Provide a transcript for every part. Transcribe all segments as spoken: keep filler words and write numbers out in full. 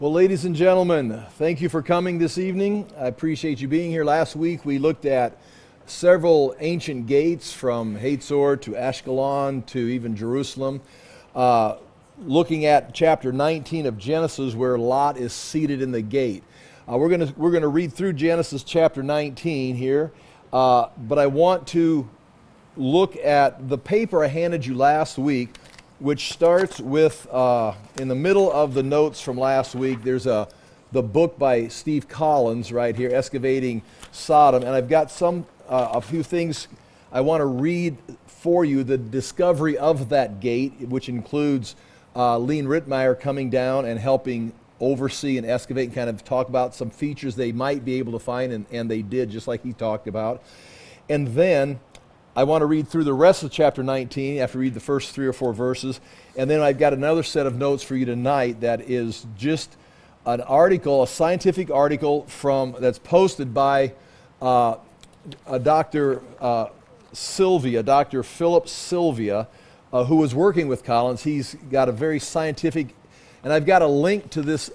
Well, ladies and gentlemen, thank you for coming this evening. I appreciate you being here. Last week we looked at several ancient gates from Hatzor to Ashkelon to even Jerusalem, uh, looking at chapter nineteen of Genesis where Lot is seated in the gate. Uh, we're going we're gonna read through Genesis chapter nineteen here, uh, but I want to look at the paper I handed you last week, which starts with, uh, in the middle of the notes from last week, there's a the book by Steve Collins right here, Excavating Sodom, and I've got some uh, a few things I want to read for you, the discovery of that gate, which includes uh, Lean Rittmeyer coming down and helping oversee and excavate and kind of talk about some features they might be able to find, and, and they did, just like he talked about. And then I want to read through the rest of chapter nineteen after read the first three or four verses, and then I've got another set of notes for you tonight that is just an article, a scientific article from that's posted by uh, a Doctor Uh, Sylvia, Doctor Philip Sylvia, uh, who was working with Collins. He's got a very scientific, and I've got a link to this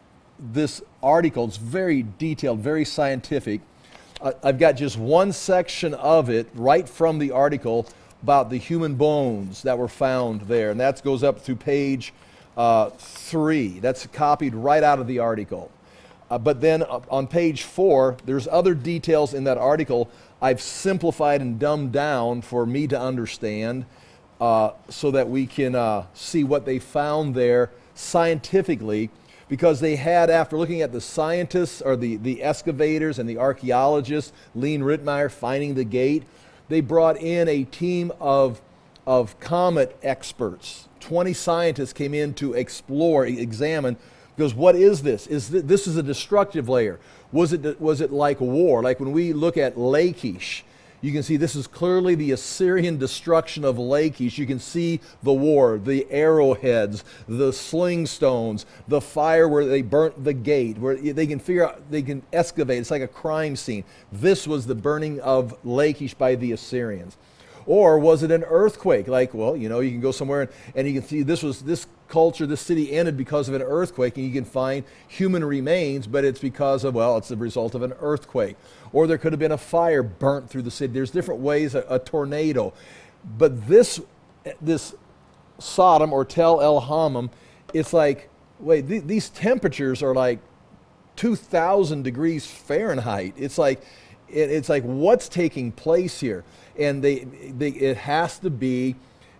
this article. It's very detailed, very scientific. Uh, I've got just one section of it right from the article about the human bones that were found there, and that goes up through page uh, three. That's copied right out of the article. Uh, but then uh, on page four, there's other details in that article I've simplified and dumbed down for me to understand, uh, so that we can uh, see what they found there scientifically. Because they had, after looking at the scientists or the, the excavators and the archaeologists, Lean Rittmeyer finding the gate, they brought in a team of, of comet experts. twenty scientists came in to explore, examine, because what is this? Is th- this is a destructive layer. Was it, was it like war? Like when we look at Lachish, you can see this is clearly the Assyrian destruction of Lachish. You can see the war, the arrowheads, the sling stones, the fire where they burnt the gate, where they can figure out, they can excavate. It's like a crime scene. This was the burning of Lachish by the Assyrians. Or was it an earthquake? Like, well, you know, you can go somewhere and, and you can see this was this culture, this city ended because of an earthquake, and you can find human remains, but it's because of, well, it's the result of an earthquake. Or there could have been a fire burnt through the city. There's different ways, a, a tornado. But this this Sodom, or Tel El Hammam, it's like, wait, th- these temperatures are like two thousand degrees Fahrenheit. It's like, it, it's like, what's taking place here? And they, they it has to be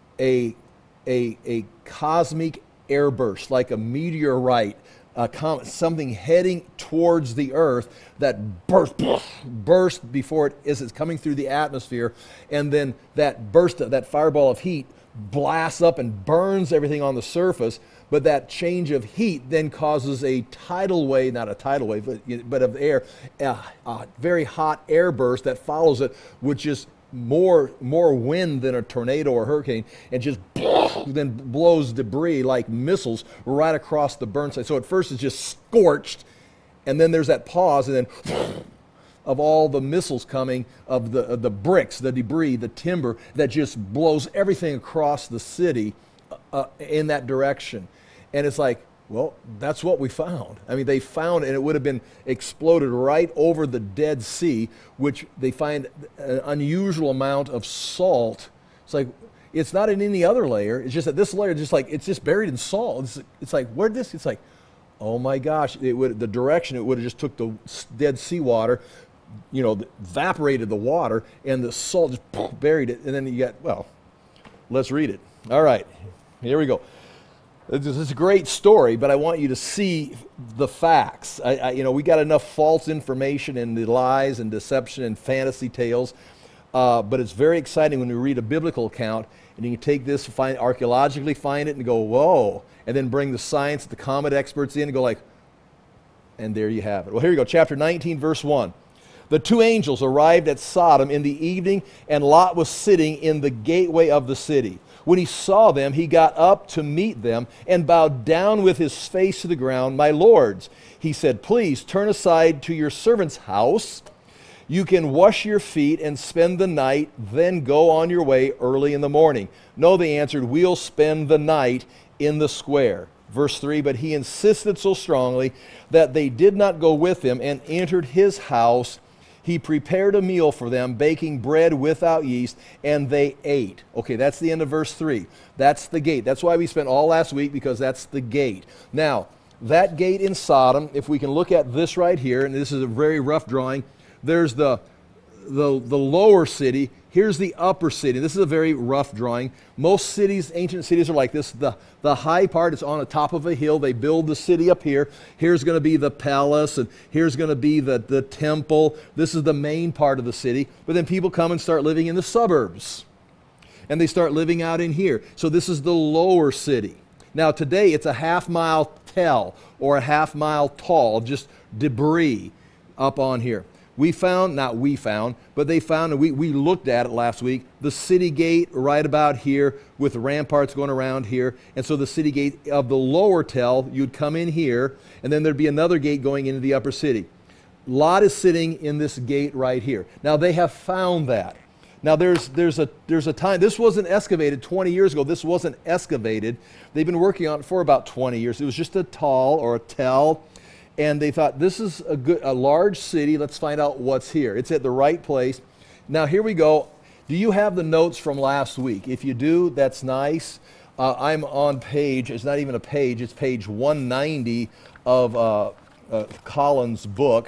a a a cosmic airburst, like a meteorite, a comet, something heading towards the earth that burst burst before it is it's coming through the atmosphere, and then that burst, that fireball of heat blasts up and burns everything on the surface. But that change of heat then causes a tidal wave, not a tidal wave, but, but of air, a, a very hot air burst that follows it, which is more more wind than a tornado or hurricane, and just then blows debris like missiles right across the burn site. So at first it's just scorched, and then there's that pause, and then of all the missiles coming, of the of the bricks, the debris, the timber that just blows everything across the city uh, in that direction. And it's like, well, that's what we found. I mean, they found, and it would have been exploded right over the Dead Sea, which they find an unusual amount of salt. It's like, it's not in any other layer. It's just that this layer, just like, it's just buried in salt. It's, it's like, where'd this? It's like, oh my gosh! It would the direction it would have just took the Dead Sea water, you know, evaporated the water, and the salt just buried it. And then you got, well, let's read it. All right, here we go. This is a great story, but I want you to see the facts. I, I, you know, we got enough false information and the lies and deception and fantasy tales, uh, but it's very exciting when we read a biblical account, and you can take this, find archaeologically find it, and go, whoa, and then bring the science, the comet experts in, and go like, and there you have it. Well, here you go, chapter nineteen, verse one. The two angels arrived at Sodom in the evening, and Lot was sitting in the gateway of the city. When he saw them, he got up to meet them and bowed down with his face to the ground. My lords, he said, please turn aside to your servant's house. You can wash your feet and spend the night, then go on your way early in the morning. No, they answered, we'll spend the night in the square. Verse three, but he insisted so strongly that they did not go with him and entered his house. He prepared a meal for them, baking bread without yeast, and they ate. Okay, that's the end of verse three. That's the gate. That's why we spent all last week, because that's the gate. Now, that gate in Sodom, if we can look at this right here, and this is a very rough drawing, there's the, the, the lower city. Here's the upper city. This is a very rough drawing. Most cities, ancient cities, are like this. The, the high part is on the top of a hill. They build the city up here. Here's going to be the palace, and here's going to be the, the temple. This is the main part of the city. But then people come and start living in the suburbs. And they start living out in here. So this is the lower city. Now today it's a half mile tall or a half mile tall, just debris up on here. We found, not we found, but they found, and we, we looked at it last week, the city gate right about here with ramparts going around here. And so the city gate of the lower tell, you'd come in here, and then there'd be another gate going into the upper city. Lot is sitting in this gate right here. Now they have found that. Now there's, there's, a, there's a time, this wasn't excavated twenty years ago, this wasn't excavated. They've been working on it for about twenty years. It was just a tall or a tell. And they thought, this is a good, a large city. Let's find out what's here. It's at the right place. Now here we go. Do you have the notes from last week? If you do, that's nice. Uh, I'm on page, it's not even a page, it's page one ninety of uh, uh, Collins' book.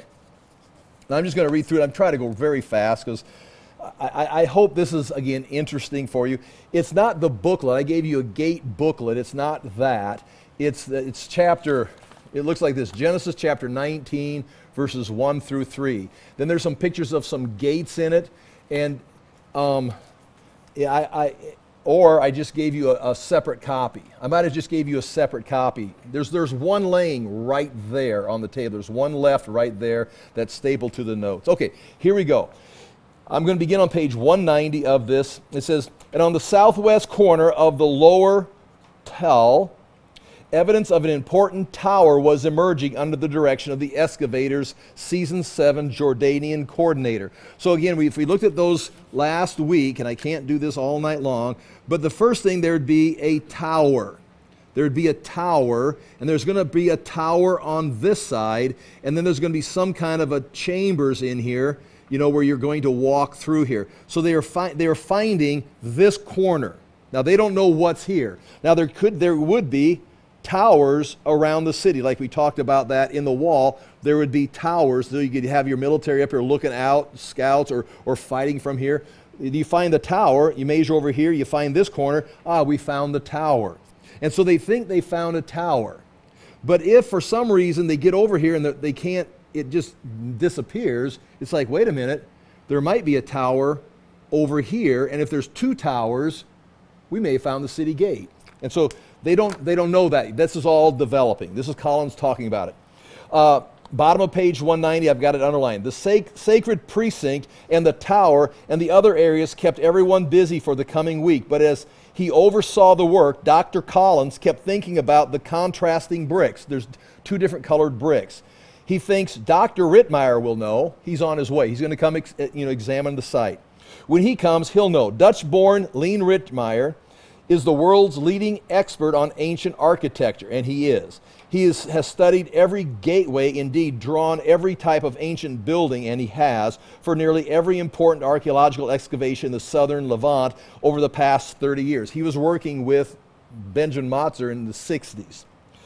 Now I'm just going to read through it. I'm trying to go very fast because I, I hope this is, again, interesting for you. It's not the booklet. I gave you a gate booklet. It's not that. It's, it's chapter... It looks like this, Genesis chapter nineteen, verses one through three. Then there's some pictures of some gates in it, and um, yeah, I, I, or I just gave you a, a separate copy. I might have just gave you a separate copy. There's, there's one laying right there on the table. There's one left right there that's stapled to the notes. Okay, here we go. I'm going to begin on page one ninety of this. It says, and on the southwest corner of the lower tell, evidence of an important tower was emerging under the direction of the excavators, season seven Jordanian coordinator. So again, we, if we looked at those last week, and I can't do this all night long, but the first thing, there'd be a tower. There'd be a tower, and there's going to be a tower on this side, and then there's going to be some kind of a chambers in here, you know, where you're going to walk through here. So they are, fi- they are finding this corner. Now they don't know what's here. Now there could, there would be towers around the city, like we talked about that in the wall. There would be towers, so you could have your military up here looking out, scouts, or, or fighting from here. You find the tower, you measure over here, you find this corner, ah, we found the tower. And so they think they found a tower. But if for some reason they get over here and they can't, it just disappears, it's like, wait a minute, there might be a tower over here, and if there's two towers, we may have found the city gate. And so they don't, they don't know that. This is all developing. This is Collins talking about it. Uh, bottom of page one ninety, I've got it underlined. The sac- sacred precinct and the tower and the other areas kept everyone busy for the coming week. But as he oversaw the work, Doctor Collins kept thinking about the contrasting bricks. There's two different colored bricks. He thinks Doctor Rittmeyer will know. He's on his way. He's going to come ex- you know, examine the site. When he comes, he'll know. Dutch-born Lean Rittmeyer is the world's leading expert on ancient architecture, and he is. He is, has studied every gateway, indeed drawn every type of ancient building, and he has, for nearly every important archaeological excavation in the southern Levant over the past thirty years. He was working with Benjamin Motzer in the sixties.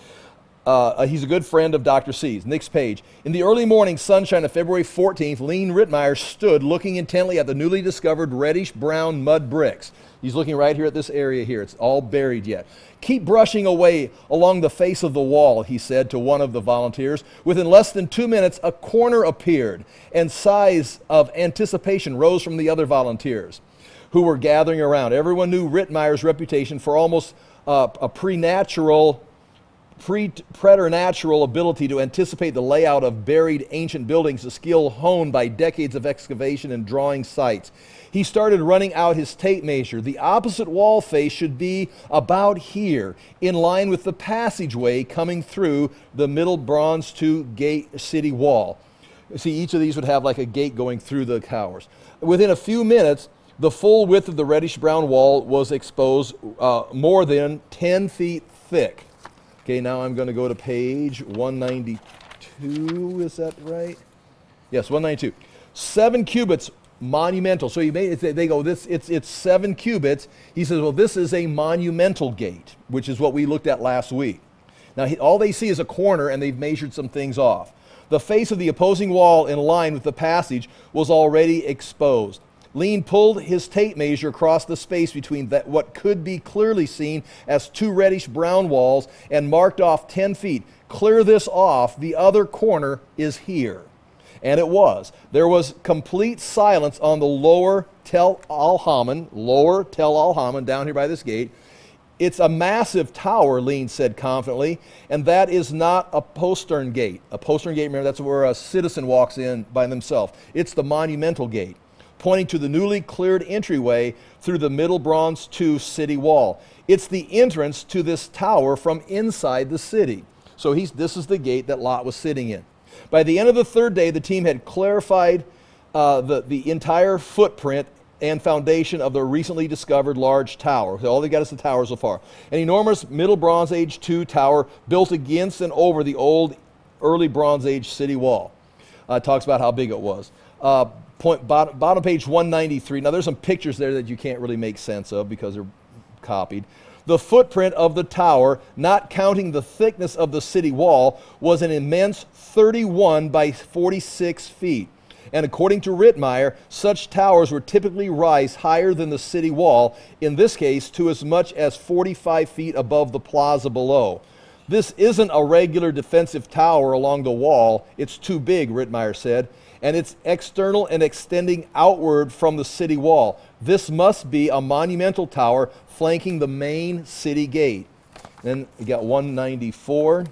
Uh, he's a good friend of Doctor C's. Next page. In the early morning sunshine of February fourteenth, Lean Rittmeyer stood looking intently at the newly discovered reddish-brown mud bricks. He's looking right here at this area here. It's all buried yet. Keep brushing away along the face of the wall, he said to one of the volunteers. Within less than two minutes, a corner appeared, and sighs of anticipation rose from the other volunteers who were gathering around. Everyone knew Rittmeyer's reputation for almost uh, a preternatural Pre- preternatural ability to anticipate the layout of buried ancient buildings, a skill honed by decades of excavation and drawing sites. He started running out his tape measure. The opposite wall face should be about here, in line with the passageway coming through the middle bronze two gate city wall. See, each of these would have like a gate going through the towers. Within a few minutes, the full width of the reddish-brown wall was exposed, uh, more than ten feet thick. Okay, now I'm going to go to page one ninety-two. Is that right? Yes, one ninety-two. Seven cubits, monumental. So you made it, they go, this it's it's seven cubits. He says, well, this is a monumental gate, which is what we looked at last week. Now, he, all they see is a corner, and they've measured some things off. The face of the opposing wall in line with the passage was already exposed. Lean pulled his tape measure across the space between that, what could be clearly seen as two reddish brown walls, and marked off ten feet. Clear this off. The other corner is here. And it was. There was complete silence on the lower Tel al-Haman, lower Tel al-Haman, down here by this gate. It's a massive tower, Lean said confidently, and that is not a postern gate. A postern gate, remember, that's where a citizen walks in by themselves. It's the monumental gate, pointing to the newly cleared entryway through the Middle Bronze two city wall. It's the entrance to this tower from inside the city. So he's, this is the gate that Lot was sitting in. By the end of the third day, the team had clarified uh, the, the entire footprint and foundation of the recently discovered large tower. So all they got is the tower so far. An enormous Middle Bronze Age two tower built against and over the old early Bronze Age city wall. Uh, it talks about how big it was. Uh, point, bottom, bottom page one ninety-three. Now there's some pictures there that you can't really make sense of because they're copied. The footprint of the tower, not counting the thickness of the city wall, was an immense thirty-one by forty-six feet. And according to Rittmeyer, such towers would typically rise higher than the city wall, in this case to as much as forty-five feet above the plaza below. This isn't a regular defensive tower along the wall. It's too big, Rittmeyer said, and it's external and extending outward from the city wall. This must be a monumental tower flanking the main city gate. Then you got one ninety-four.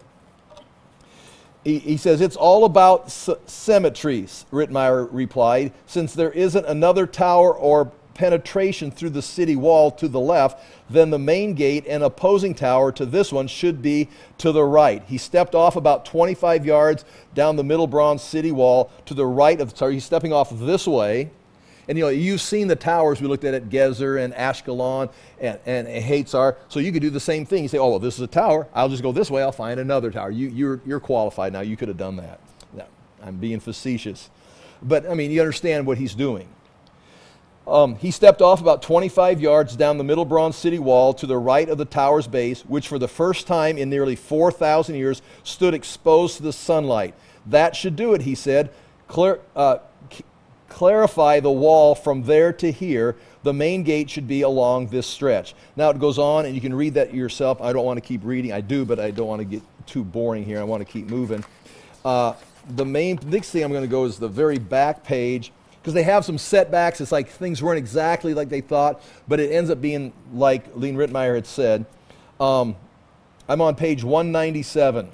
He, he says, it's all about s- symmetry, Rittmeyer replied. Since there isn't another tower or penetration through the city wall to the left, then the main gate and opposing tower to this one should be to the right. He stepped off about twenty-five yards down the Middle Bronze city wall to the right of the tower. He's stepping off this way. And you know, you've seen the towers we looked at at Gezer and Ashkelon and, and Hatzor, so you could do the same thing. You say, oh, well, this is a tower. I'll just go this way. I'll find another tower. You, you're, you're qualified now. You could have done that. No, I'm being facetious. But, I mean, you understand what he's doing. Um, he stepped off about twenty-five yards down the Middle Bronze city wall to the right of the tower's base, which for the first time in nearly four thousand years stood exposed to the sunlight. That should do it, he said. Clear, uh, clarify the wall from there to here. The main gate should be along this stretch. Now it goes on, and you can read that yourself. I don't want to keep reading. I do, but I don't want to get too boring here. I want to keep moving. Uh, the main next thing I'm going to go is the very back page, because they have some setbacks. It's like things weren't exactly like they thought, but it ends up being like Lean Rittmeyer had said. Um, I'm on page one ninety-seven.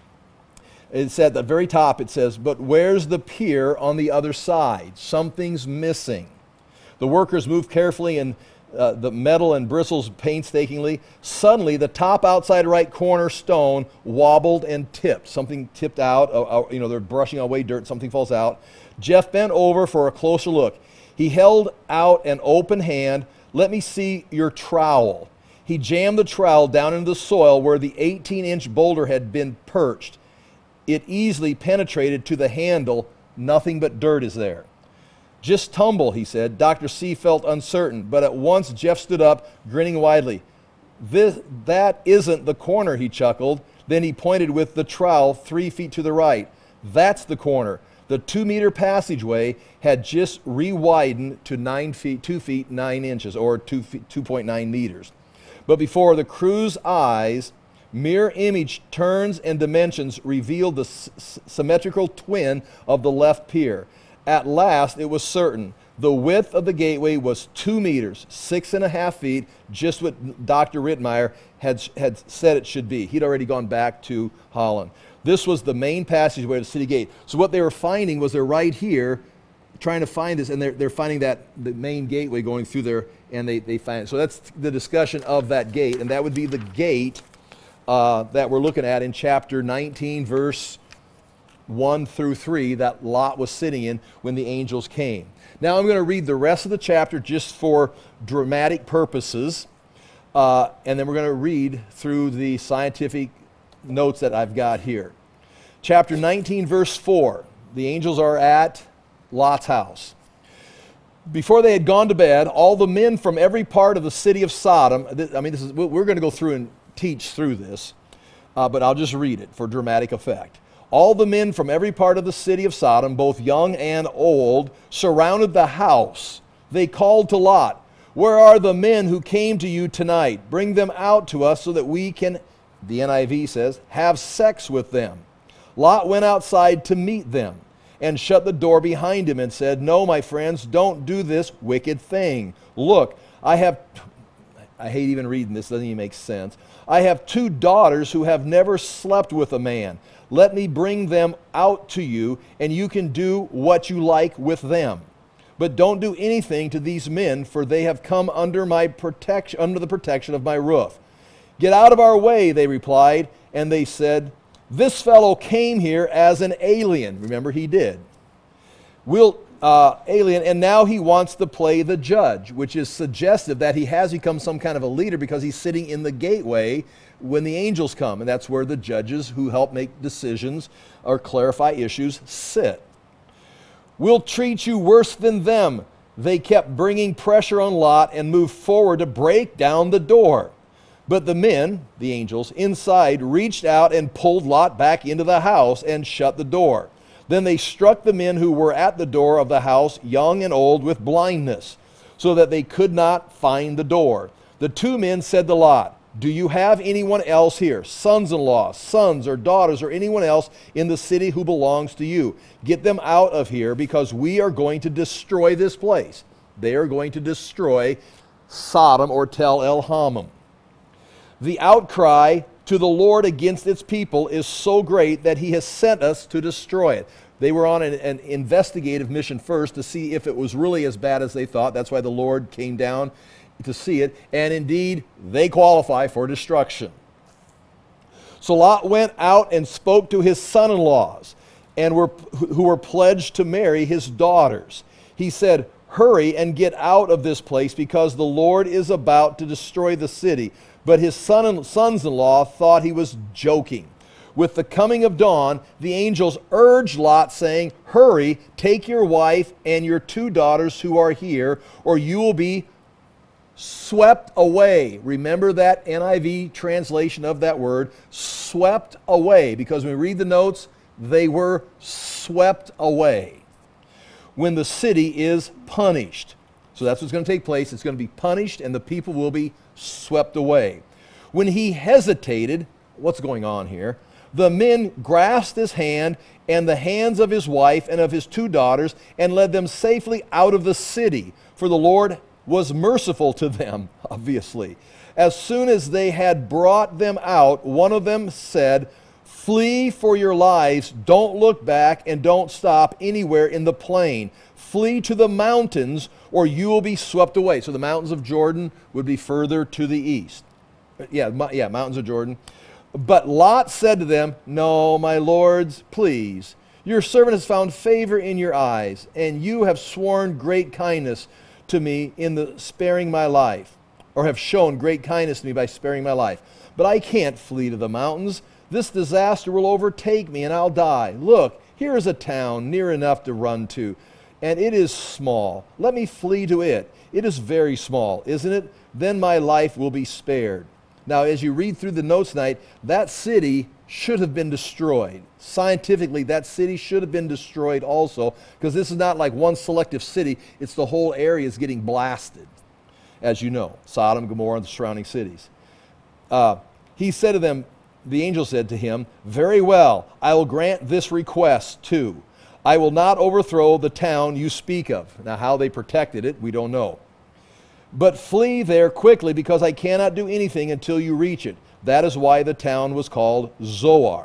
It's at the very top, it says, but where's the pier on the other side? Something's missing. The workers moved carefully and uh, the metal and bristles painstakingly. Suddenly, the top outside right corner stone wobbled and tipped. Something tipped out. Uh, uh, you know, they're brushing away dirt. Something falls out. Jeff bent over for a closer look. He held out an open hand. Let me see your trowel. He jammed the trowel down into the soil where the eighteen-inch boulder had been perched. It easily penetrated to the handle. Nothing but dirt is there. Just tumble, he said. Doctor C felt uncertain, but at once Jeff stood up, grinning widely. This, that isn't the corner, he chuckled. Then he pointed with the trowel three feet to the right. That's the corner. The two-meter passageway had just re-widened to nine feet, two feet nine inches, or two feet, two point nine meters. But before the crew's eyes, mirror image turns and dimensions revealed the s- symmetrical twin of the left pier. At last, it was certain. The width of the gateway was two meters, six and a half feet, just what Doctor Rittmeyer had, had said it should be. He'd already gone back to Holland. This was the main passageway to the city gate. So what they were finding was they're right here trying to find this, and they're, they're finding that the main gateway going through there, and they, they find it. So that's the discussion of that gate, and that would be the gate uh, that we're looking at in chapter nineteen, verse one through three, that Lot was sitting in when the angels came. Now I'm going to read the rest of the chapter just for dramatic purposes, uh, and then we're going to read through the scientific notes that I've got here. Chapter nineteen, verse four. The angels are at Lot's house. Before they had gone to bed, all the men from every part of the city of Sodom, I mean, this is, we're going to go through and teach through this, uh, but I'll just read it for dramatic effect. All the men from every part of the city of Sodom, both young and old, surrounded the house. They called to Lot, "Where are the men who came to you tonight? Bring them out to us so that we can," the N I V says, "have sex with them." Lot went outside to meet them and shut the door behind him and said, "No, my friends, don't do this wicked thing. Look, I have," I hate even reading this, doesn't even make sense. "I have two daughters who have never slept with a man. Let me bring them out to you, and you can do what you like with them. But don't do anything to these men, for they have come under my protection, under the protection of my roof." "Get out of our way," they replied, and they said, "This fellow came here as an alien." Remember, he did. We'll, uh, alien, and now he wants to play the judge, which is suggestive that he has become some kind of a leader because he's sitting in the gateway when the angels come, and that's where the judges who help make decisions or clarify issues sit. "We'll treat you worse than them." They kept bringing pressure on Lot and moved forward to break down the door. But the men, the angels, inside reached out and pulled Lot back into the house and shut the door. Then they struck the men who were at the door of the house, young and old, with blindness, so that they could not find the door. The two men said to Lot, "Do you have anyone else here, sons-in-law, sons or daughters, or anyone else in the city who belongs to you? Get them out of here, because we are going to destroy this place." They are going to destroy Sodom, or Tel El Hammam. "The outcry to the Lord against its people is so great that he has sent us to destroy it." They were on an, an investigative mission first to see if it was really as bad as they thought. That's why the Lord came down to see it. And indeed, they qualify for destruction. So Lot went out and spoke to his son-in-laws, and were, who were pledged to marry his daughters. He said, "Hurry and get out of this place, because the Lord is about to destroy the city." But his son, sons-in-law thought he was joking. With the coming of dawn, the angels urged Lot, saying, "Hurry, take your wife and your two daughters who are here, or you will be swept away." Remember that N I V translation of that word, swept away, because when we read the notes, they were swept away. When the city is punished. So that's what's going to take place. It's going to be punished, and the people will be swept away. When he hesitated, what's going on here? The men grasped his hand and the hands of his wife and of his two daughters and led them safely out of the city, for the Lord was merciful to them, obviously. As soon as they had brought them out, one of them said, "Flee for your lives, don't look back, and don't stop anywhere in the plain. Flee to the mountains, or you will be swept away." So the mountains of Jordan would be further to the east. Yeah, yeah, mountains of Jordan. But Lot said to them, "No, my lords, please. Your servant has found favor in your eyes, and you have sworn great kindness to me in the sparing my life, or have shown great kindness to me by sparing my life. But I can't flee to the mountains. This disaster will overtake me, and I'll die. Look, here is a town near enough to run to, and it is small. Let me flee to it. It is very small, isn't it? Then my life will be spared." Now, as you read through the notes tonight, that city should have been destroyed. Scientifically, that city should have been destroyed also, because this is not like one selective city. It's the whole area is getting blasted, as you know, Sodom, Gomorrah, and the surrounding cities. Uh, he said to them, the angel said to him, "Very well, I will grant this request too. I will not overthrow the town you speak of." Now, how they protected it, we don't know. "But flee there quickly, because I cannot do anything until you reach it." That is why the town was called Zoar.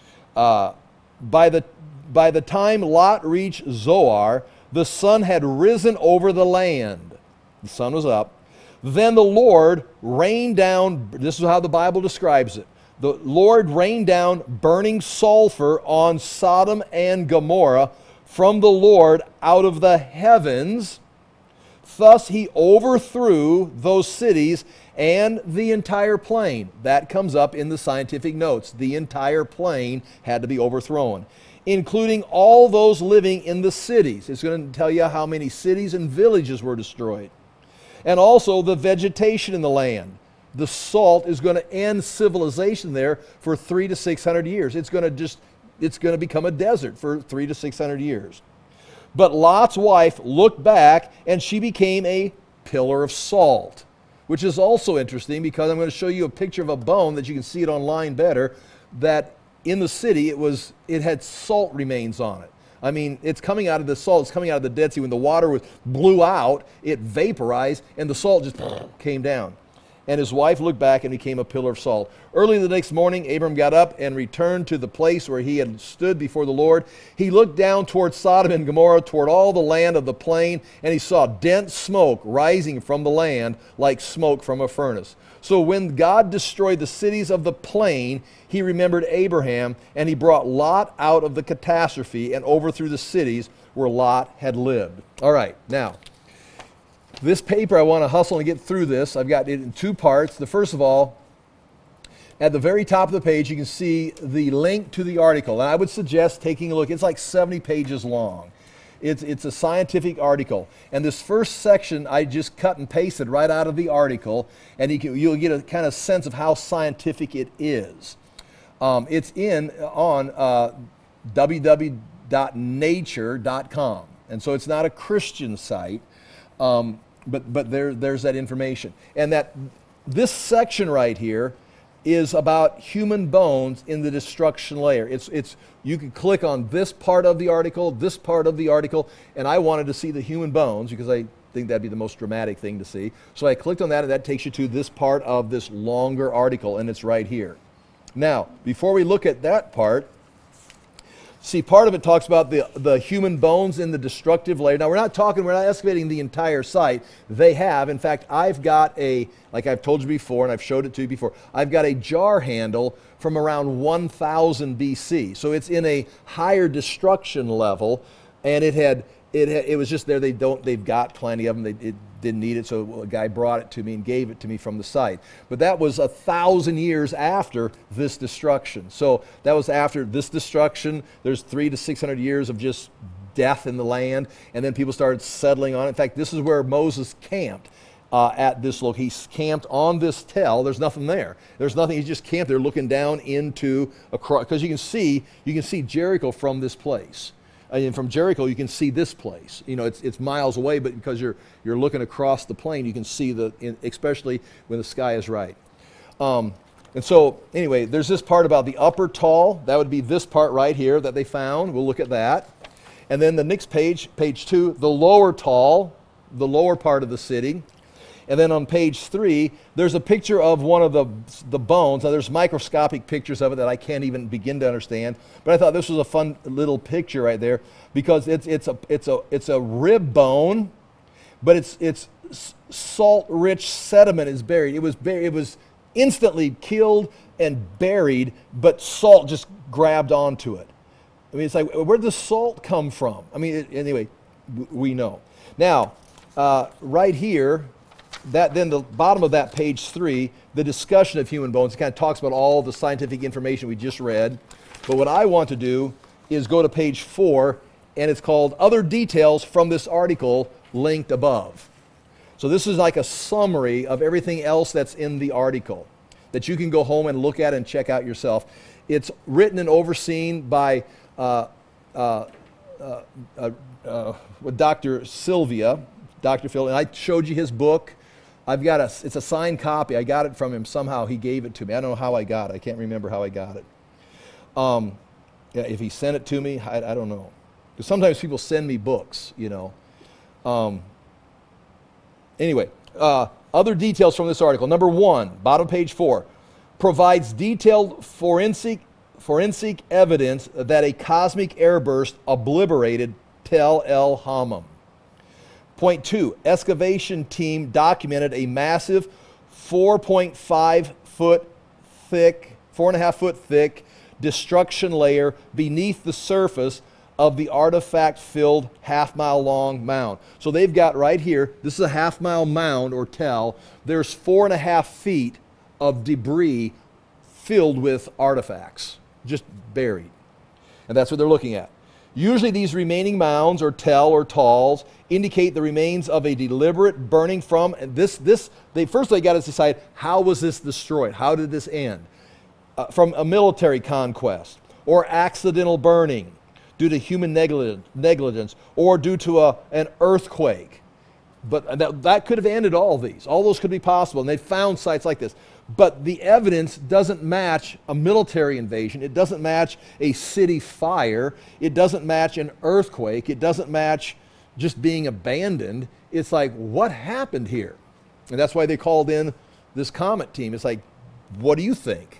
Uh, by, the, by the time Lot reached Zoar, the sun had risen over the land. The sun was up. Then the Lord rained down, this is how the Bible describes it, the Lord rained down burning sulfur on Sodom and Gomorrah from the Lord out of the heavens, Thus he overthrew those cities and the entire plain. That comes up in the scientific notes. The entire plain had to be overthrown, including all those living in the cities. It's going to tell you how many cities and villages were destroyed. And also the vegetation in the land. The salt is going to end civilization there for three to six hundred years. It's going to just, it's going to become a desert for three to six hundred years. But Lot's wife looked back and she became a pillar of salt, which is also interesting because I'm going to show you a picture of a bone that you can see it online better, that in the city it was, it had salt remains on it. I mean, it's coming out of the salt, it's coming out of the Dead Sea. When the water was, blew out, it vaporized and the salt just came down. And his wife looked back and became a pillar of salt. Early the next morning, Abram got up and returned to the place where he had stood before the Lord. He looked down toward Sodom and Gomorrah, toward all the land of the plain, and he saw dense smoke rising from the land like smoke from a furnace. So when God destroyed the cities of the plain, he remembered Abraham, and he brought Lot out of the catastrophe and overthrew the cities where Lot had lived. All right, now, this paper, I want to hustle and get through this. I've got it in two parts. The first of all, at the very top of the page, you can see the link to the article. And I would suggest taking a look. It's like seventy pages long. It's, it's a scientific article. And this first section, I just cut and pasted right out of the article. And you can, you'll get a kind of sense of how scientific it is. Um, it's in on uh, w w w dot nature dot com. And so it's not a Christian site. Um, but but there, there's that information. And that this section right here is about human bones in the destruction layer. It's, it's, you can click on this part of the article, this part of the article, and I wanted to see the human bones because I think that'd be the most dramatic thing to see. So I clicked on that, and that takes you to this part of this longer article, and it's right here. Now, before we look at that part, see, part of it talks about the, the human bones in the destructive layer. Now, we're not talking, we're not excavating the entire site. They have. In fact, I've got a, like I've told you before, and I've showed it to you before, I've got a jar handle from around one thousand B C. So it's in a higher destruction level, and it had, it had, it was just there. They don't, they've got plenty of them. They, it didn't need it, so a guy brought it to me and gave it to me from the site. But that was a thousand years after this destruction. So that was after this destruction. There's three to six hundred years of just death in the land, and then people started settling on it. In fact, this is where Moses camped uh, at this location. He camped on this tell. There's nothing there. There's nothing. He just camped there, looking down into across, because you can see you can see Jericho from this place. And from Jericho, you can see this place. You know, it's it's miles away, but because you're you're looking across the plain, you can see the, in, especially when the sky is right. Um, and so, anyway, there's this part about the upper tall. That would be this part right here that they found. We'll look at that. And then the next page, page two, the lower tall, the lower part of the city. And then on page three, there's a picture of one of the, the bones. Now, there's microscopic pictures of it that I can't even begin to understand. But I thought this was a fun little picture right there because it's, it's, a, it's, a, it's a rib bone, but it's, it's salt-rich sediment is buried. It was, buried. It was instantly killed and buried, but salt just grabbed onto it. I mean, it's like, where did the salt come from? I mean, it, anyway, we know. Now, uh, right here, that then the bottom of that page three, the discussion of human bones, it kind of talks about all the scientific information we just read. But what I want to do is go to page four, and it's called Other Details from this article linked above. So this is like a summary of everything else that's in the article that you can go home and look at and check out yourself. It's written and overseen by uh, uh, uh, uh, uh, Doctor Sylvia, Doctor Phil, and I showed you his book. I've got a, it's a signed copy. I got it from him somehow. He gave it to me. I don't know how I got it. I can't remember how I got it. Um, yeah, if he sent it to me, I, I don't know. Because sometimes people send me books, you know. Um, anyway, uh, other details from this article. Number one, bottom page four, provides detailed forensic, forensic evidence that a cosmic airburst obliterated Tel El Hammam. Point two, excavation team documented a massive four point five foot thick, four and a half foot thick destruction layer beneath the surface of the artifact-filled half-mile-long mound. So they've got right here, this is a half-mile mound or tell. There's four and a half feet of debris filled with artifacts, just buried. And that's what they're looking at. Usually these remaining mounds or tell or talls indicate the remains of a deliberate burning from, and this, this they first they got to decide, how was this destroyed? How did this end? Uh, from a military conquest, or accidental burning due to human negligence, negligence or due to a, an earthquake. But that, that could have ended all of these. All those could be possible, and they found sites like this. But the evidence doesn't match a military invasion. It doesn't match a city fire. It doesn't match an earthquake. It doesn't match just being abandoned. It's like, what happened here? And that's why they called in this Comet team. It's like, what do you think?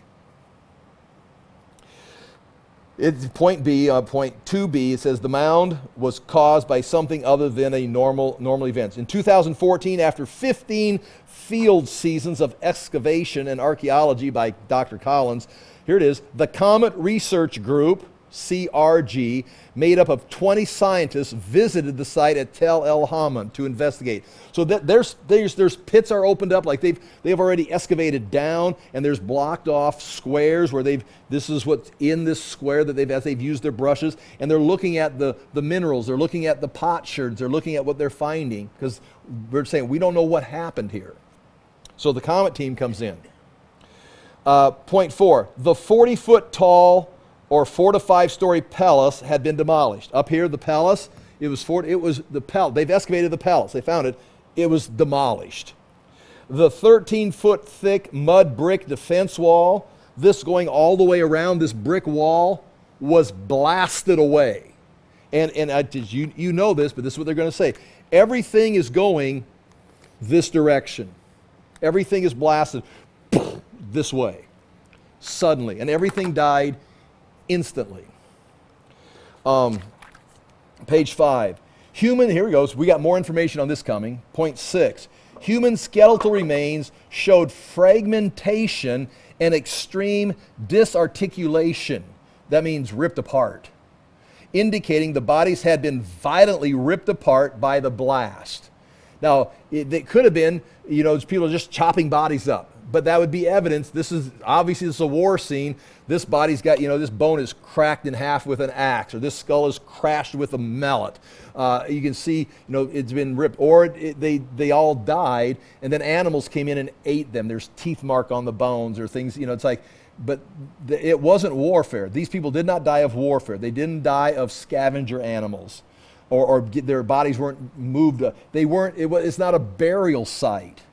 It's point B, uh, point two B, it says the mound was caused by something other than a normal, normal event. In two thousand fourteen, after fifteen field seasons of excavation and archaeology by Doctor Collins, here it is, the Comet Research Group, C R G, made up of twenty scientists, visited the site at Tel El Hammam to investigate. So that there's, there's, there's pits are opened up, like they've, they've already excavated down, and there's blocked off squares where they've, this is what's in this square that they've, as they've used their brushes, and they're looking at the, the minerals, they're looking at the potsherds, they're looking at what they're finding, because we're saying we don't know what happened here. So the Comet team comes in. Uh, point four, the forty foot tall or four to five story palace had been demolished. Up here, the palace, it was four, it was the palace. They've excavated the palace. They found it. It was demolished. The thirteen foot thick mud brick defense wall, this going all the way around this brick wall, was blasted away. And, and I, you, you know this, but this is what they're going to say. Everything is going this direction. Everything is blasted this way, suddenly. And everything died instantly. Um, page five. Human, here we go. We got more information on this coming. Point six. Human skeletal remains showed fragmentation and extreme disarticulation. That means ripped apart, indicating the bodies had been violently ripped apart by the blast. Now, it, it could have been, you know, people just chopping bodies up. But that would be evidence. This is, obviously this is a war scene. This body's got, you know, this bone is cracked in half with an axe, or this skull is crashed with a mallet. Uh, you can see, you know, it's been ripped. Or it, they, they all died, and then animals came in and ate them. There's teeth mark on the bones or things, you know, it's like, but the, it wasn't warfare. These people did not die of warfare. They didn't die of scavenger animals, or, or get, their bodies weren't moved. Uh, they weren't, it was, it's not a burial site.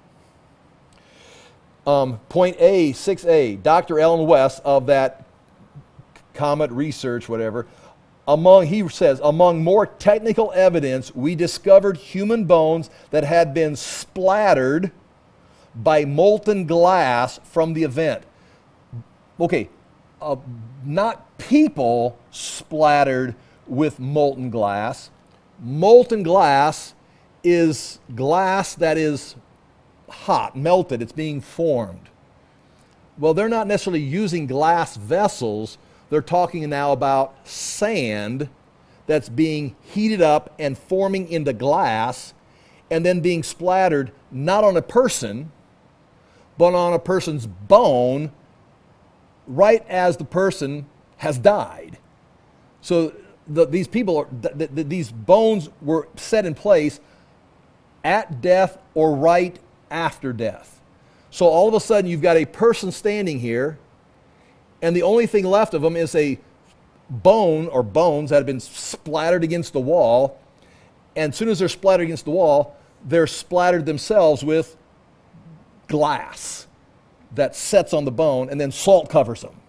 Um, point A, six A, Doctor Ellen West of that Comet Research, whatever, among, he says, among more technical evidence, we discovered human bones that had been splattered by molten glass from the event. Okay, uh, not people splattered with molten glass. Molten glass is glass that is hot, melted, it's being formed. Well, they're not necessarily using glass vessels. They're talking now about sand that's being heated up and forming into glass and then being splattered not on a person, but on a person's bone right as the person has died. So the, these people, are, the, the, these bones were set in place at death or right after death. So all of a sudden you've got a person standing here, and the only thing left of them is a bone or bones that have been splattered against the wall, and as soon as they're splattered against the wall, they're splattered themselves with glass that sets on the bone, and then salt covers them.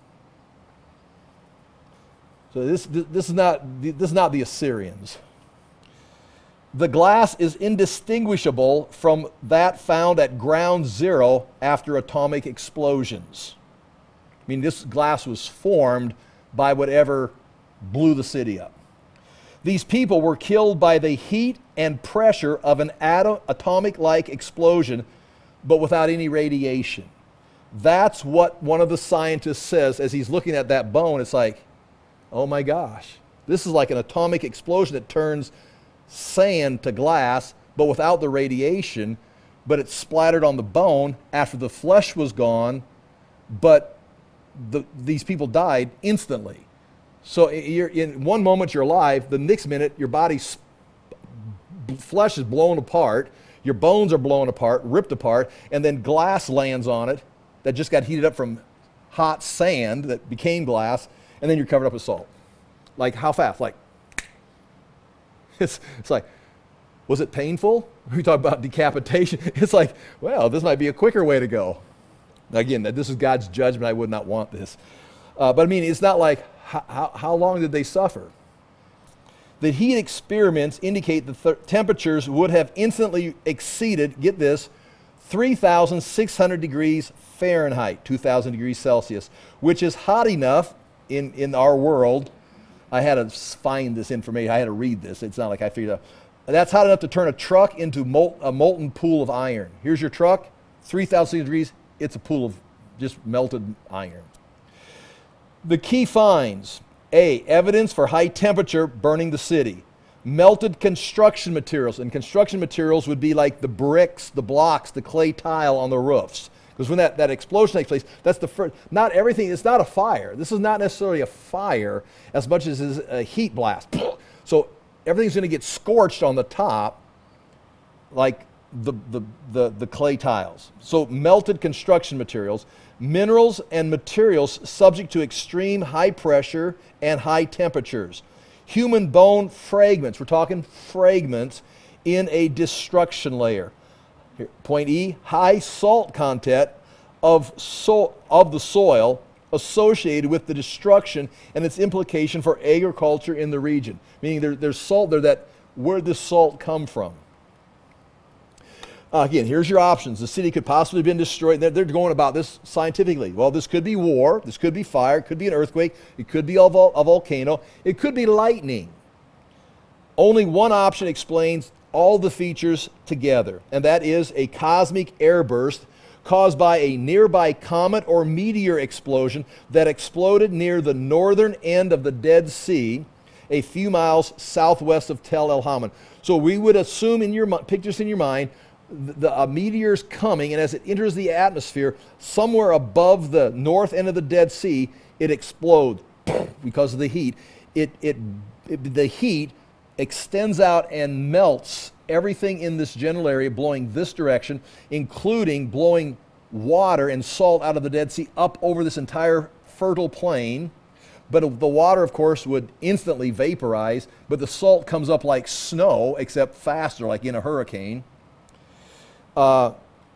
So this, this, is, not, this is not the Assyrians. The glass is indistinguishable from that found at ground zero after atomic explosions. I mean, this glass was formed by whatever blew the city up. These people were killed by the heat and pressure of an atom, atomic-like explosion, but without any radiation. That's what one of the scientists says as he's looking at that bone. It's like, oh my gosh, This is like an atomic explosion that turns sand to glass, but without the radiation, but it splattered on the bone after the flesh was gone, but the, these people died instantly. So you're, in one moment you're alive, the next minute your body's flesh is blown apart, your bones are blown apart, ripped apart, and then glass lands on it that just got heated up from hot sand that became glass, and then you're covered up with salt. Like how fast? Like, it's, it's like, was it painful? We talk about decapitation. It's like, well, this might be a quicker way to go. Again, this is God's judgment. I would not want this. Uh, but I mean, it's not like, how, how, how long did they suffer? The heat experiments indicate the th- temperatures would have instantly exceeded, get this, three thousand six hundred degrees Fahrenheit, two thousand degrees Celsius, which is hot enough in, in our world. I had to find this information. I had to read this. It's not like I figured out. That's hot enough to turn a truck into mol- a molten pool of iron. Here's your truck, three thousand degrees. It's a pool of just melted iron. The key finds: A, evidence for high temperature burning the city. Melted construction materials, and construction materials would be like the bricks, the blocks, the clay tile on the roofs. Because when that, that explosion takes place, that's the first, not everything, it's not a fire. This is not necessarily a fire as much as it is a heat blast. So everything's going to get scorched on the top, like the, the, the, the clay tiles. So melted construction materials, minerals and materials subject to extreme high pressure and high temperatures. Human bone fragments, we're talking fragments in a destruction layer. Here, point E, high salt content of, so, of the soil associated with the destruction and its implication for agriculture in the region. Meaning there, there's salt there that, where did this salt come from? Uh, again, here's your options. The city could possibly have been destroyed. They're, they're going about this scientifically. Well, this could be war. This could be fire. It could be an earthquake. It could be a, vol- a volcano. It could be lightning. Only one option explains all the features together, and that is a cosmic airburst caused by a nearby comet or meteor explosion that exploded near the northern end of the Dead Sea, a few miles southwest of Tel El Haman. So we would assume in your pictures in your mind, the a meteor's coming, and as it enters the atmosphere, somewhere above the north end of the Dead Sea, it explodes because of the heat. It, it, it the heat extends out and melts everything in this general area, blowing this direction, including blowing water and salt out of the Dead Sea up over this entire fertile plain. But the water, of course, would instantly vaporize, but the salt comes up like snow, except faster, like in a hurricane. Uh,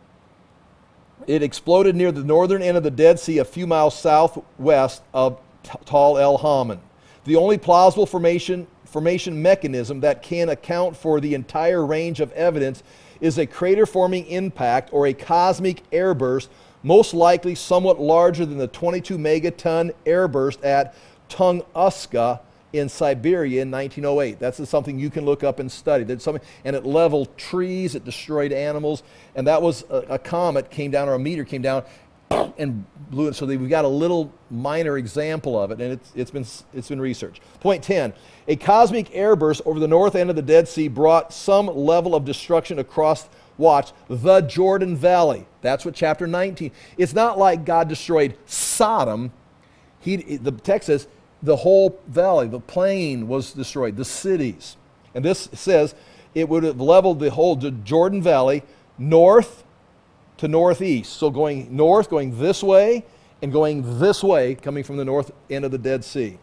it exploded near the northern end of the Dead Sea, a few miles southwest of Tal El Haman. The only plausible formation, formation mechanism that can account for the entire range of evidence is a crater-forming impact or a cosmic airburst, most likely somewhat larger than the twenty-two megaton airburst at Tunguska in Siberia in nineteen oh eight. That's something you can look up and study. That's something, and it leveled trees, it destroyed animals, and that was a, a comet came down, or a meteor came down and blew it. So we've got a little minor example of it, and it's, it's been it's been researched. Point ten, a cosmic airburst over the north end of the Dead Sea brought some level of destruction across, watch, the Jordan Valley. That's what chapter nineteen. It's not like God destroyed Sodom. He, the text says, the whole valley, the plain was destroyed, the cities. And this says it would have leveled the whole Jordan Valley north to northeast. So going north, going this way, and going this way, coming from the north end of the Dead Sea.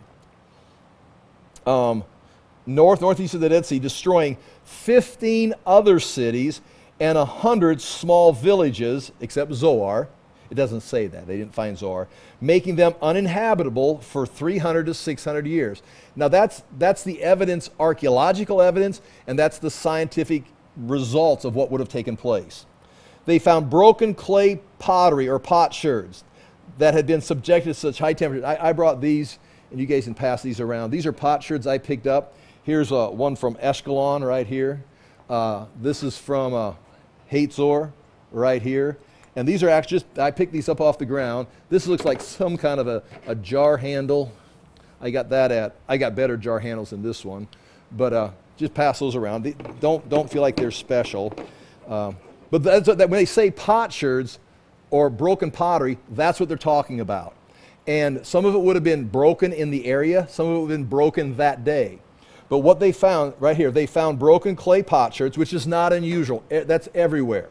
Um, north, northeast of the Dead Sea, destroying fifteen other cities and one hundred small villages, except Zoar. It doesn't say that. They didn't find Zoar. Making them uninhabitable for three hundred to six hundred years. Now that's, that's the evidence, archaeological evidence, and that's the scientific results of what would have taken place. They found broken clay pottery or potsherds that had been subjected to such high temperatures. I, I brought these, and you guys can pass these around. These are potsherds I picked up. Here's uh, one from Ashkelon right here. Uh, this is from uh, Hatzor right here. And these are actually just, I picked these up off the ground. This looks like some kind of a, a jar handle I got that at, I got better jar handles than this one, but uh, just pass those around. They don't, don't feel like they're special. Uh, but that's what, that when they say potsherds or broken pottery, that's what they're talking about. And some of it would have been broken in the area, some of it would have been broken that day. But what they found right here, they found broken clay potsherds, which is not unusual. That's everywhere.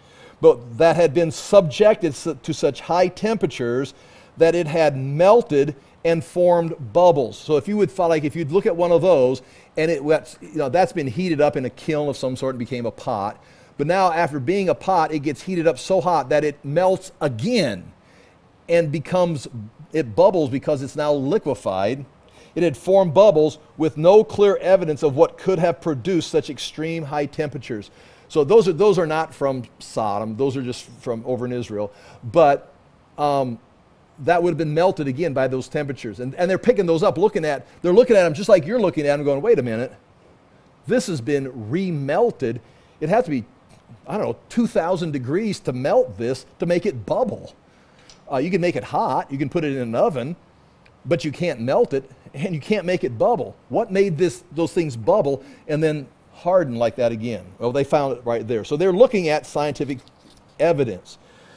But that had been subjected to such high temperatures that it had melted and formed bubbles. So if you would find, like if you'd look at one of those, and it you know that's been heated up in a kiln of some sort and became a pot. But now after being a pot, it gets heated up so hot that it melts again and becomes, it bubbles because it's now liquefied. It had formed bubbles with no clear evidence of what could have produced such extreme high temperatures. So those are those are not from Sodom. Those are just from over in Israel. But um, that would have been melted again by those temperatures. And, and they're picking those up, looking at, they're looking at them just like you're looking at them going, wait a minute, this has been remelted. It has to be, I don't know, two thousand degrees to melt this to make it bubble. Uh, you can make it hot, you can put it in an oven, but you can't melt it and you can't make it bubble. What made this those things bubble and then harden like that again? Well, they found it right there. So they're looking at scientific evidence.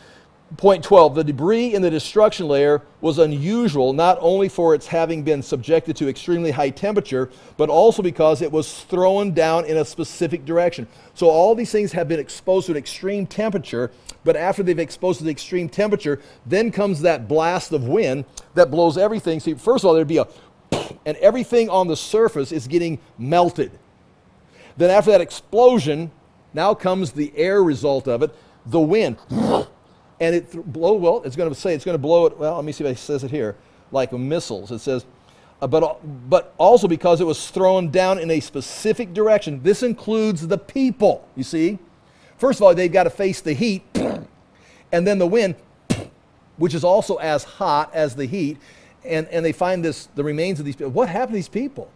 Point twelve, the debris in the destruction layer was unusual not only for its having been subjected to extremely high temperature, but also because it was thrown down in a specific direction. So all these things have been exposed to an extreme temperature, but after they've exposed to the extreme temperature, then comes that blast of wind that blows everything. See, first of all, there'd be a and everything on the surface is getting melted. Then after that explosion, now comes the air result of it, the wind. And it th- blow, well, it's going to say it's going to blow it, well, let me see if it says it here, like missiles. It says, uh, but, but also because it was thrown down in a specific direction. This includes the people, you see. First of all, they've got to face the heat, and then the wind, which is also as hot as the heat, and, and they find this, the remains of these people. What happened to these people?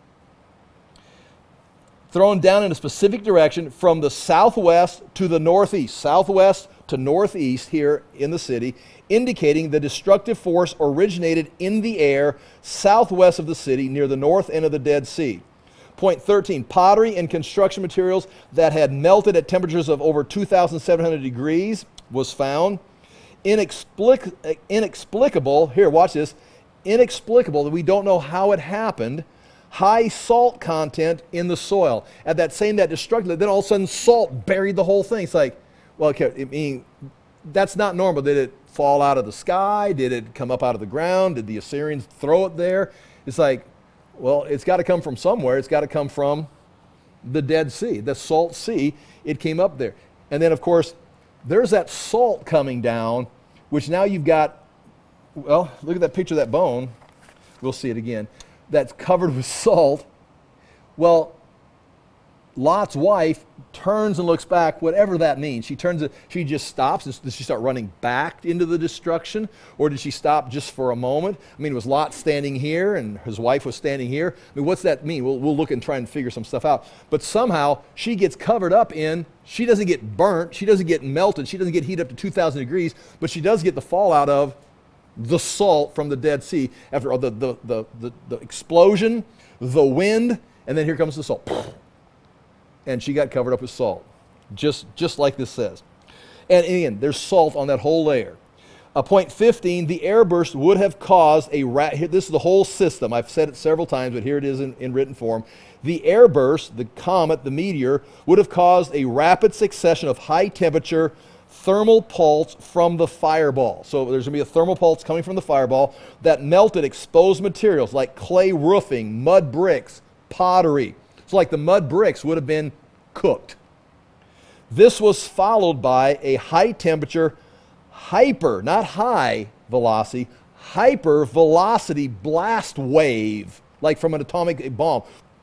Thrown down in a specific direction from the southwest to the northeast, southwest to northeast here in the city, indicating the destructive force originated in the air southwest of the city near the north end of the Dead Sea. Point thirteen, pottery and construction materials that had melted at temperatures of over two thousand seven hundred degrees was found. Inexplic- inexplicable, here, watch this, inexplicable that we don't know how it happened. High salt content in the soil. At that same, that destructive, then all of a sudden salt buried the whole thing. It's like, well, okay, I mean, that's not normal. Did it fall out of the sky? Did it come up out of the ground? Did the Assyrians throw it there? It's like, well, it's got to come from somewhere. It's got to come from the Dead Sea, the Salt Sea. It came up there. And then, of course, there's that salt coming down, which now you've got, well, look at that picture of that bone. We'll see it again. That's covered with salt. Well, Lot's wife turns and looks back, whatever that means. She turns, she just stops. Does she start running back into the destruction? Or did she stop just for a moment? I mean, was Lot standing here and his wife was standing here? I mean, what's that mean? We'll, we'll look and try and figure some stuff out. But somehow she gets covered up in, she doesn't get burnt, she doesn't get melted, she doesn't get heated up to two thousand degrees, but she does get the fallout of the salt from the Dead Sea after all the, the, the, the, the explosion, the wind, and then here comes the salt. And she got covered up with salt, just, just like this says. And again, there's salt on that whole layer. Uh, point fifteen, the airburst would have caused a, ra- here, this is the whole system. I've said it several times, but here it is in, in written form. The airburst, the comet, the meteor, would have caused a rapid succession of high temperature thermal pulse from the fireball. So there's going to be a thermal pulse coming from the fireball that melted exposed materials like clay roofing, mud bricks, pottery. So like the mud bricks would have been cooked. This was followed by a high temperature, hyper, not high velocity, hyper velocity blast wave, like from an atomic bomb,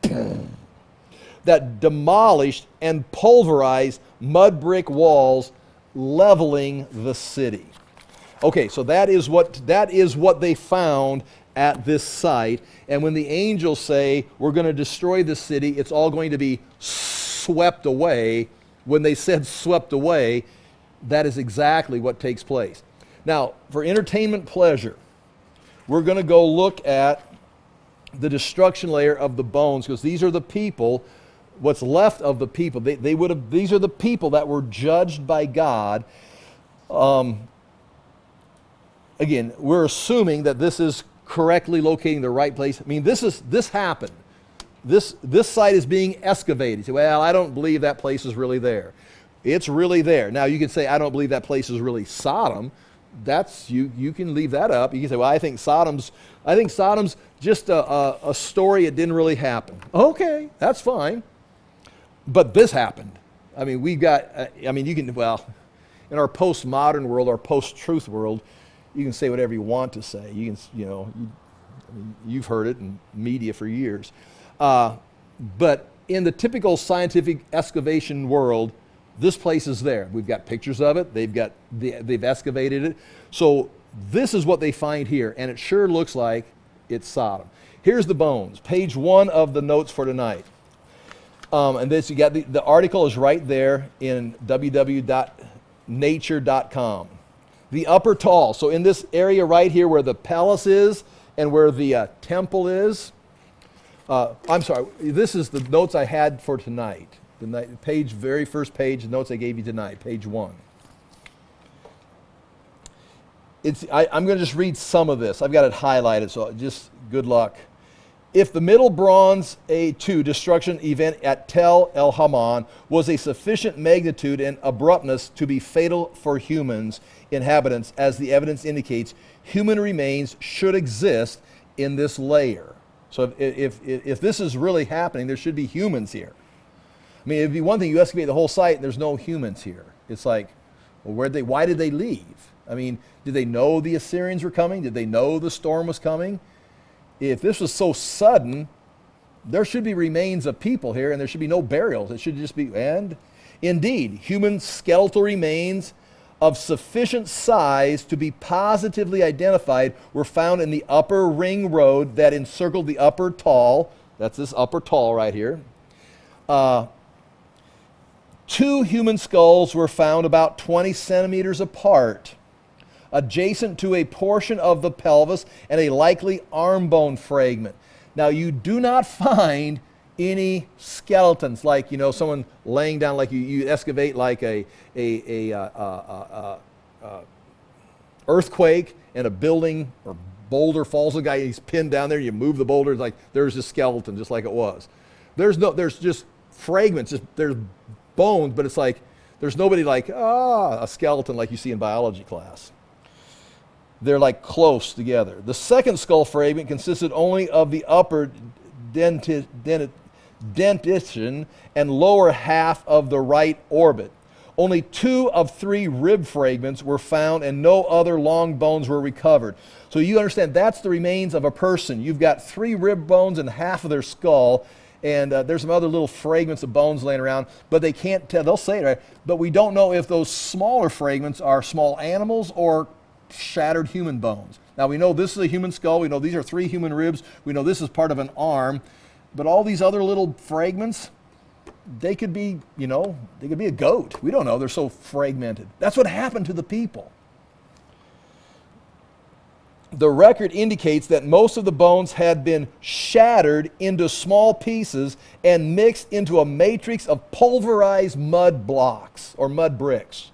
that demolished and pulverized mud brick walls, leveling the city. Okay, so that is what that is what they found at this site. And when the angels say, we're going to destroy the city, it's all going to be swept away. When they said swept away, that is exactly what takes place. Now, for entertainment pleasure, we're going to go look at the destruction layer of the bones, because these are the people, what's left of the people. They, they would have. These are the people that were judged by God. Um, again, we're assuming that this is correctly locating the right place. I mean, this is this happened. This this site is being excavated. You say, well, I don't believe that place is really there. It's really there. Now you can say, I don't believe that place is really Sodom. That's you. You can leave that up. You can say, well, I think Sodom's. I think Sodom's just a, a, a story. It didn't really happen. Okay, that's fine. But this happened. I mean, we've got. Uh, I mean, you can. Well, in our postmodern world, our post-truth world, you can say whatever you want to say. You can, you know, you, I mean, you've heard it in media for years. Uh, but in the typical scientific excavation world, this place is there. We've got pictures of it. They've got the, they've excavated it. So this is what they find here, and it sure looks like it's Sodom. Here's the bones. Page one of the notes for tonight. Um, and this, you got the, the article is right there in w w w dot nature dot com. The upper tall. So in this area right here where the palace is and where the uh, temple is. Uh, I'm sorry, this is the notes I had for tonight. The night, page, very first page, the notes I gave you tonight, page one. It's, I, I'm going to just read some of this. I've got it highlighted, so just good luck. If the Middle Bronze A two destruction event at Tel El Haman was a sufficient magnitude and abruptness to be fatal for humans, inhabitants, as the evidence indicates, human remains should exist in this layer. So if, if, if this is really happening, there should be humans here. I mean, it'd be one thing, you excavate the whole site and there's no humans here. It's like, well, where'd they, why did they leave? I mean, did they know the Assyrians were coming? Did they know the storm was coming? If this was so sudden, there should be remains of people here and there should be no burials. It should just be, and indeed, human skeletal remains of sufficient size to be positively identified were found in the upper ring road that encircled the upper tall. That's this upper tall right here. Uh, two human skulls were found about twenty centimeters apart, adjacent to a portion of the pelvis and a likely arm bone fragment. Now, you do not find any skeletons, like, you know, someone laying down, like you, you excavate like a, a, a, uh, uh, uh, uh, earthquake and a building or boulder falls, a guy, he's pinned down there, you move the boulder, it's like there's a skeleton just like it was. There's no, there's just fragments, just, there's bones, but it's like, there's nobody like, ah, a skeleton like you see in biology class. They're like close together. The second skull fragment consisted only of the upper denti, denti, dentition and lower half of the right orbit. Only two of three rib fragments were found and no other long bones were recovered. So you understand that's the remains of a person. You've got three rib bones and half of their skull, and uh, there's some other little fragments of bones laying around, but they can't tell, they'll say it right, but we don't know if those smaller fragments are small animals or shattered human bones. Now we know this is a human skull, we know these are three human ribs, we know this is part of an arm, but all these other little fragments, they could be, you know, they could be a goat. We don't know, they're so fragmented. That's what happened to the people. The record indicates that most of the bones had been shattered into small pieces and mixed into a matrix of pulverized mud blocks or mud bricks.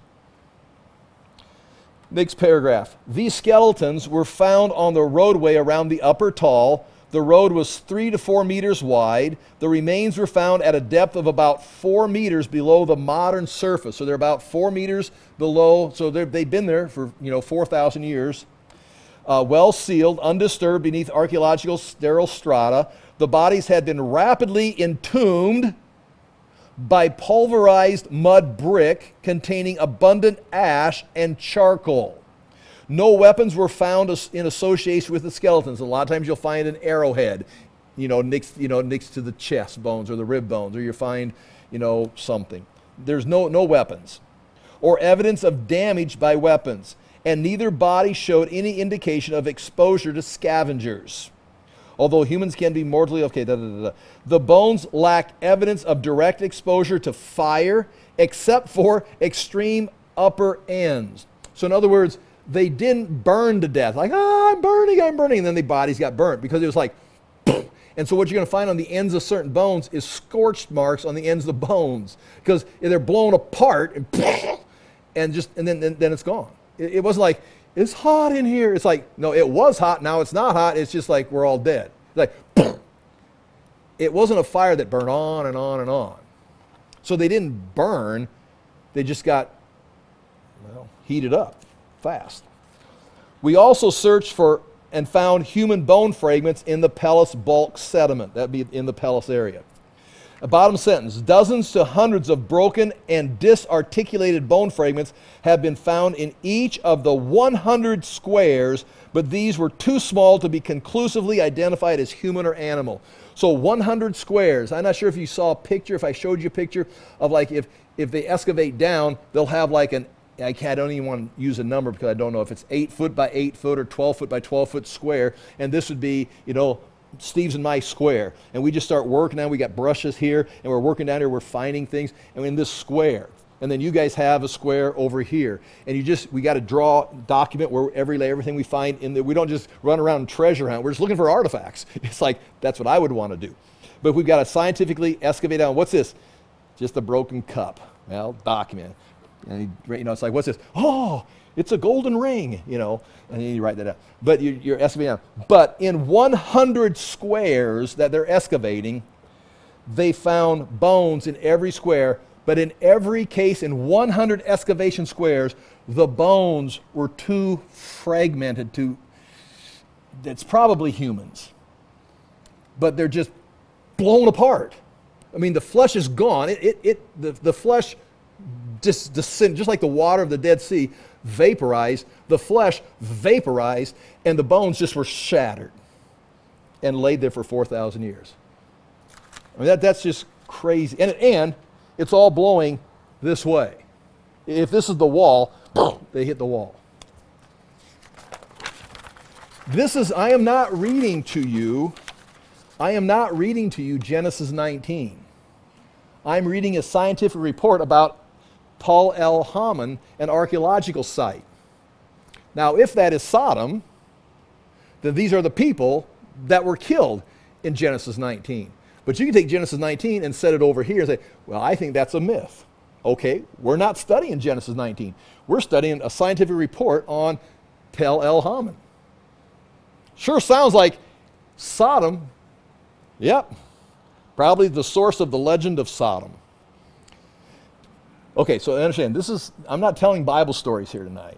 Next paragraph. These skeletons were found on the roadway around the upper tall. The road was three to four meters wide. The remains were found at a depth of about four meters below the modern surface. So they're about four meters below. So they've been there for, you know, four thousand years. Uh, well sealed, undisturbed beneath archaeological sterile strata. The bodies had been rapidly entombed by pulverized mud brick containing abundant ash and charcoal. No weapons were found in association with the skeletons. A lot of times you'll find an arrowhead, you know, next, you know, next to the chest bones or the rib bones, or you find, you know, something. There's no, no weapons or evidence of damage by weapons, and neither body showed any indication of exposure to scavengers. Although humans can be mortally, okay, da, da, da, da. The bones lack evidence of direct exposure to fire except for extreme upper ends. So in other words, they didn't burn to death, like, oh, I'm burning, I'm burning, and then the bodies got burnt because it was like, And so what you're going to find on the ends of certain bones is scorched marks on the ends of the bones because they're blown apart and, and just and then, then, then it's gone. It, it wasn't like, it's hot in here. It's like, no, it was hot. Now it's not hot. It's just like we're all dead. It's like, it wasn't a fire that burned on and on and on. So they didn't burn. They just got, well, heated up fast. We also searched for and found human bone fragments in the Pellis bulk sediment. That'd be in the Pellis area. A bottom sentence, dozens to hundreds of broken and disarticulated bone fragments have been found in each of the one hundred squares, but these were too small to be conclusively identified as human or animal. So one hundred squares. I'm not sure if you saw a picture, if I showed you a picture of like if, if they excavate down, they'll have like an, I can't, I don't even want to use a number because I don't know if it's eight foot by eight foot or twelve foot by twelve foot square. And this would be, you know, Steve's and my square. And we just start working now. We got brushes here and we're working down here. We're finding things and we're in this square. And then you guys have a square over here. And you just, we got to draw, document where every everything we find in there. We don't just run around and treasure hunt. We're just looking for artifacts. It's like, that's what I would want to do. But we've got to scientifically excavate down. What's this? Just a broken cup. Well, document. And you, you know, it's like, what's this? Oh, it's a golden ring, you know, and then you write that out. But you, you're excavating out. But in one hundred squares that they're excavating, they found bones in every square. But in every case, in one hundred excavation squares, the bones were too fragmented to, it's probably humans. But they're just blown apart. I mean, the flesh is gone. It, it, it the, the flesh just descend, just like the water of the Dead Sea, vaporized, the flesh vaporized, and the bones just were shattered and laid there for four thousand years. I mean, that, that's just crazy. And, and it's all blowing this way. If this is the wall, they hit the wall. This is, I am not reading to you, I am not reading to you Genesis nineteen. I'm reading a scientific report about Tal El Haman, an archaeological site. Now, if that is Sodom, then these are the people that were killed in Genesis nineteen. But you can take Genesis nineteen and set it over here and say, well, I think that's a myth. Okay, we're not studying Genesis nineteen. We're studying a scientific report on Tal El Haman. Sure sounds like Sodom. Yep, probably the source of the legend of Sodom. Okay, so understand, this is, I'm not telling Bible stories here tonight.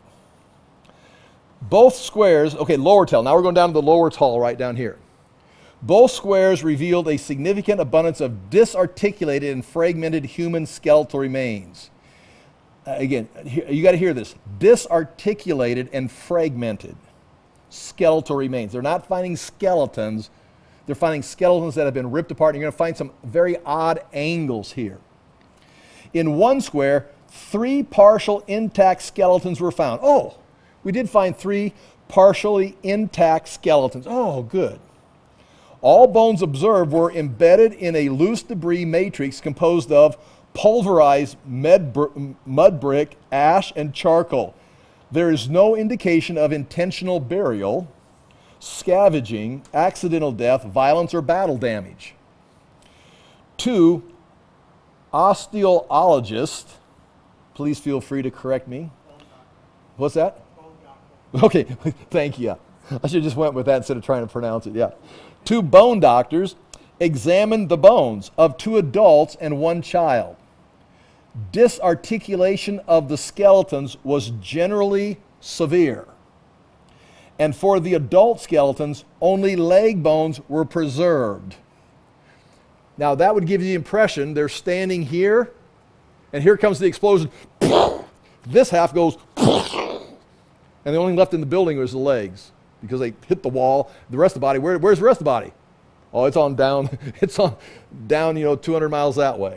Both squares, okay, lower Tal. Now we're going down to the lower Tal right down here. Both squares revealed a significant abundance of disarticulated and fragmented human skeletal remains. Uh, again, you got to hear this. Disarticulated and fragmented skeletal remains. They're not finding skeletons. They're finding skeletons that have been ripped apart. And you're going to find some very odd angles here. In one square, three partial intact skeletons were found. Oh, we did find three partially intact skeletons. Oh, good. All bones observed were embedded in a loose debris matrix composed of pulverized mud brick, ash, and charcoal. There is no indication of intentional burial, scavenging, accidental death, violence, or battle damage. Two, osteologists, please feel free to correct me. What's that? Okay, thank you. I should have just went with that instead of trying to pronounce it, yeah. Two bone doctors examined the bones of two adults and one child. Disarticulation of the skeletons was generally severe. And for the adult skeletons, only leg bones were preserved. Now that would give you the impression they're standing here, and here comes the explosion. This half goes, and the only left in the building was the legs because they hit the wall. The rest of the body, where, where's the rest of the body? Oh, it's on down, it's on down, you know, two hundred miles that way.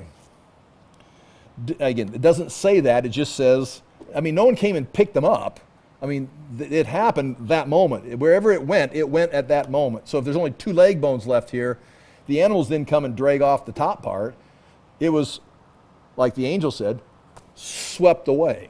D- again, it doesn't say that, it just says, I mean, no one came and picked them up. I mean, th- it happened that moment. Wherever it went, it went at that moment. So if there's only two leg bones left here, the animals didn't come and drag off the top part. It was, like the angel said, swept away.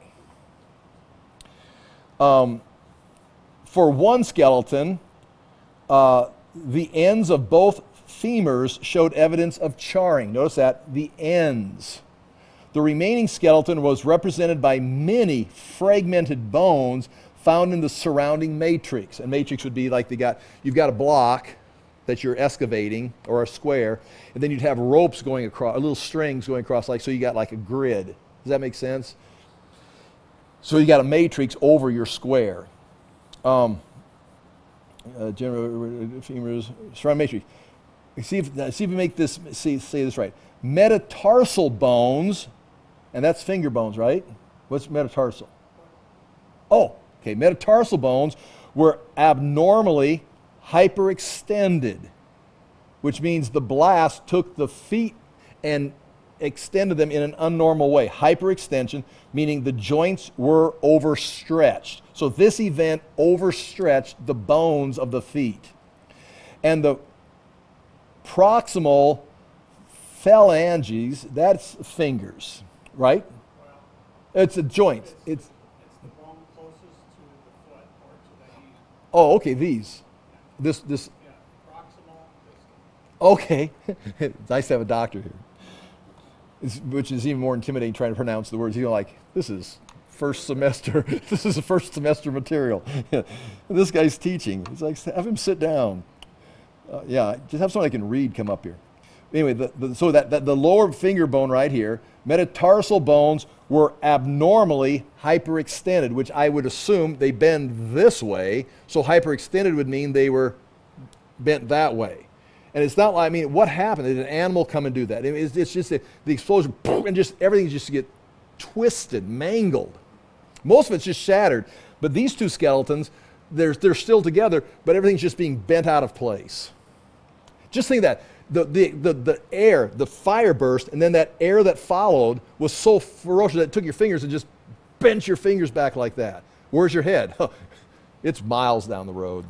Um, for one skeleton, uh, the ends of both femurs showed evidence of charring. Notice that, the ends. The remaining skeleton was represented by many fragmented bones found in the surrounding matrix. And matrix would be like they got, you've got a block that you're excavating, or a square, and then you'd have ropes going across, little strings going across, like so you got like a grid. Does that make sense? So you got a matrix over your square. Um, uh, general femurs, surrounding matrix. See if, see if we make this, see, say this right. Metatarsal bones, and that's finger bones, right? What's metatarsal? Oh, okay, metatarsal bones were abnormally hyperextended, which means the blast took the feet and extended them in an unnormal way. Hyperextension, meaning the joints were overstretched. So this event overstretched the bones of the feet. And the proximal phalanges, that's fingers, right? Well, it's a joint. It's, it's, it's the bone closest to the foot or to the knee. Oh, okay, these. This, this. Yeah, proximal. Okay. It's nice to have a doctor here. It's, which is even more intimidating trying to pronounce the words. You're like, this is first semester. This is a first semester material. This guy's teaching. It's like, have him sit down. Uh, yeah, just have someone I can read come up here. Anyway, the, the, so that, that the lower finger bone right here, metatarsal bones were abnormally hyperextended, which I would assume they bend this way. So hyperextended would mean they were bent that way. And it's not like, I mean, what happened? Did an animal come and do that? I mean, it's, it's just a, the explosion, and just everything just get twisted, mangled. Most of it's just shattered. But these two skeletons, they're, they're still together, but everything's just being bent out of place. Just think of that. The, the, the, the air, the fire burst, and then that air that followed was so ferocious that it took your fingers and just bent your fingers back like that. Where's your head? It's miles down the road.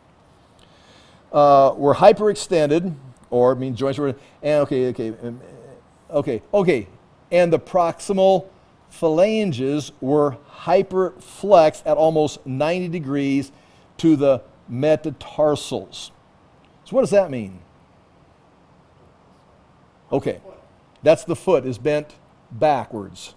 Uh, were hyperextended, or I mean joints were, and okay, okay, okay, okay, and the proximal phalanges were hyperflexed at almost ninety degrees to the metatarsals. So what does that mean? Okay, that's the foot is bent backwards.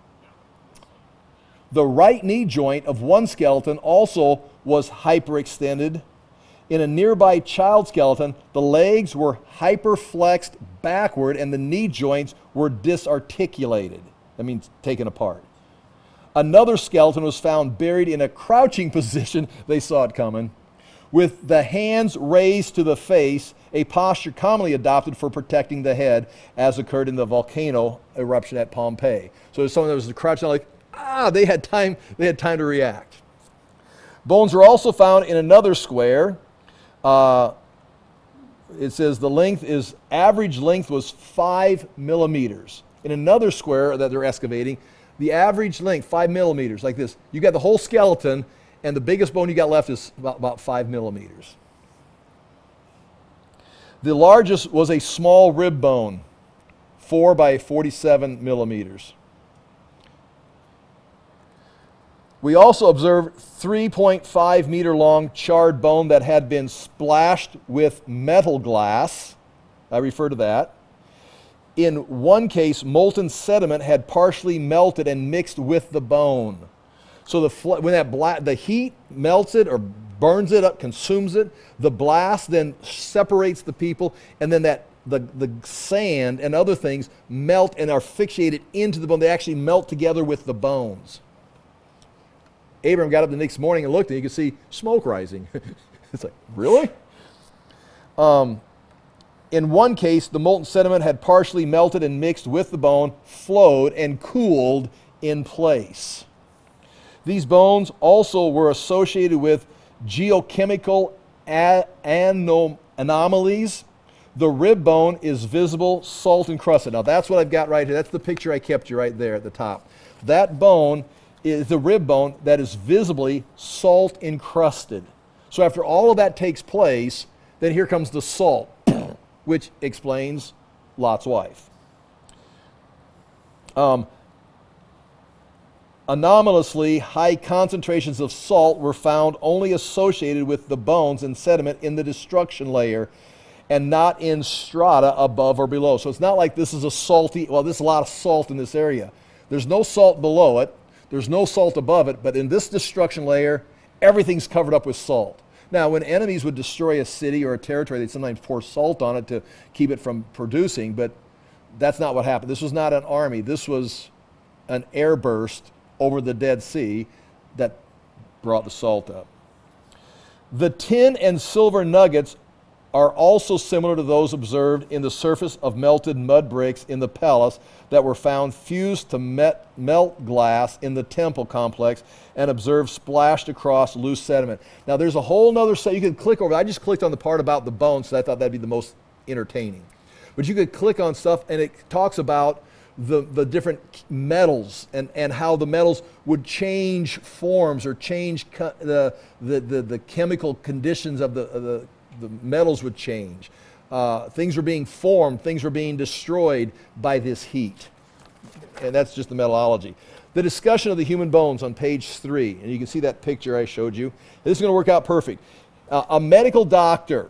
The right knee joint of one skeleton also was hyperextended. In a nearby child skeleton, the legs were hyperflexed backward and the knee joints were disarticulated. That means taken apart. Another skeleton was found buried in a crouching position, they saw it coming, with the hands raised to the face, a posture commonly adopted for protecting the head, as occurred in the volcano eruption at Pompeii. So there's someone that was crouching like, ah, they had time, they had time to react. Bones were also found in another square. Uh, it says the length is, average length was five millimeters. In another square that they're excavating, the average length, five millimeters, like this. You got the whole skeleton, and the biggest bone you got left is about, about five millimeters. The largest was a small rib bone, four by forty-seven millimeters. We also observed three point five meter long charred bone that had been splashed with metal glass. I refer to that. In one case, molten sediment had partially melted and mixed with the bone. So the fl- when that bla- the heat melts it or burns it up, consumes it, the blast then separates the people, and then that the, the sand and other things melt and are fixated into the bone. They actually melt together with the bones. Abraham got up the next morning and looked, and you could see smoke rising. It's like, really? Um, in one case, the molten sediment had partially melted and mixed with the bone, flowed, and cooled in place. These bones also were associated with geochemical a- anom- anomalies. The rib bone is visible, salt encrusted. Now that's what I've got right here. That's the picture I kept you right there at the top. That bone is the rib bone that is visibly salt encrusted. So after all of that takes place, then here comes the salt, which explains Lot's wife. Um, anomalously high concentrations of salt were found only associated with the bones and sediment in the destruction layer, and not in strata above or below. So it's not like this is a salty, well, there's a lot of salt in this area. There's no salt below it. There's no salt above it. But in this destruction layer, everything's covered up with salt. Now, when enemies would destroy a city or a territory, they'd sometimes pour salt on it to keep it from producing, but that's not what happened. This was not an army. This was an airburst over the Dead Sea that brought the salt up. The tin and silver nuggets are also similar to those observed in the surface of melted mud bricks in the palace that were found fused to met, melt glass in the temple complex and observed splashed across loose sediment. Now there's a whole other set. You can click over. I just clicked on the part about the bones, so I thought that'd be the most entertaining. But you could click on stuff and it talks about the, the different metals and, and how the metals would change forms or change co- the, the, the, the chemical conditions of the, of the the metals would change. Uh, things were being formed, things were being destroyed by this heat. And that's just the metallurgy. The discussion of the human bones on page three, and you can see that picture I showed you. This is going to work out perfect. Uh, a medical doctor,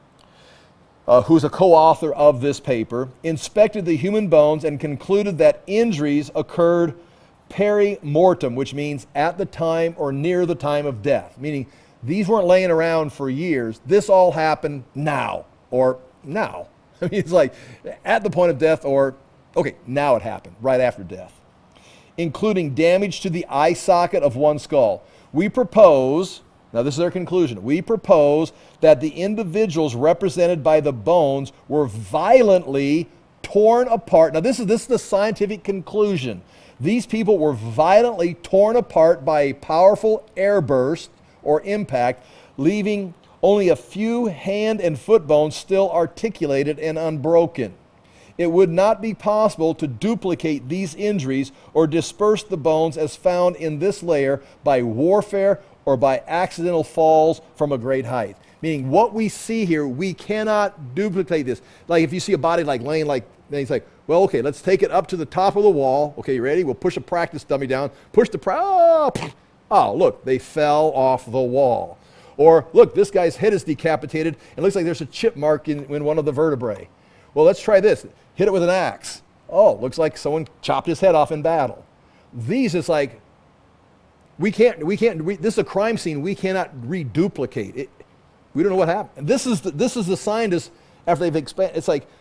uh, who's a co-author of this paper, inspected the human bones and concluded that injuries occurred peri-mortem, which means at the time or near the time of death, meaning these weren't laying around for years. This all happened now, or now. I mean, it's like at the point of death, or, okay, now it happened, right after death. Including damage to the eye socket of one skull. We propose, now this is our conclusion, we propose that the individuals represented by the bones were violently torn apart. Now this is, this is the scientific conclusion. These people were violently torn apart by a powerful airburst or impact, leaving only a few hand and foot bones still articulated and unbroken. It would not be possible to duplicate these injuries or disperse the bones as found in this layer by warfare or by accidental falls from a great height. Meaning what we see here, we cannot duplicate this. Like if you see a body like laying like, then he's like, well, okay, let's take it up to the top of the wall. Okay, you ready? We'll push a practice dummy down, push the, pra- oh, Oh, look, they fell off the wall. Or, look, this guy's head is decapitated, and it looks like there's a chip mark in, in one of the vertebrae. Well, let's try this. Hit it with an axe. Oh, looks like someone chopped his head off in battle. These, it's like, we can't, we can't, re, this is a crime scene we cannot reduplicate. It, we don't know what happened. And this is the, this is the scientists, after they've expanded, it's like,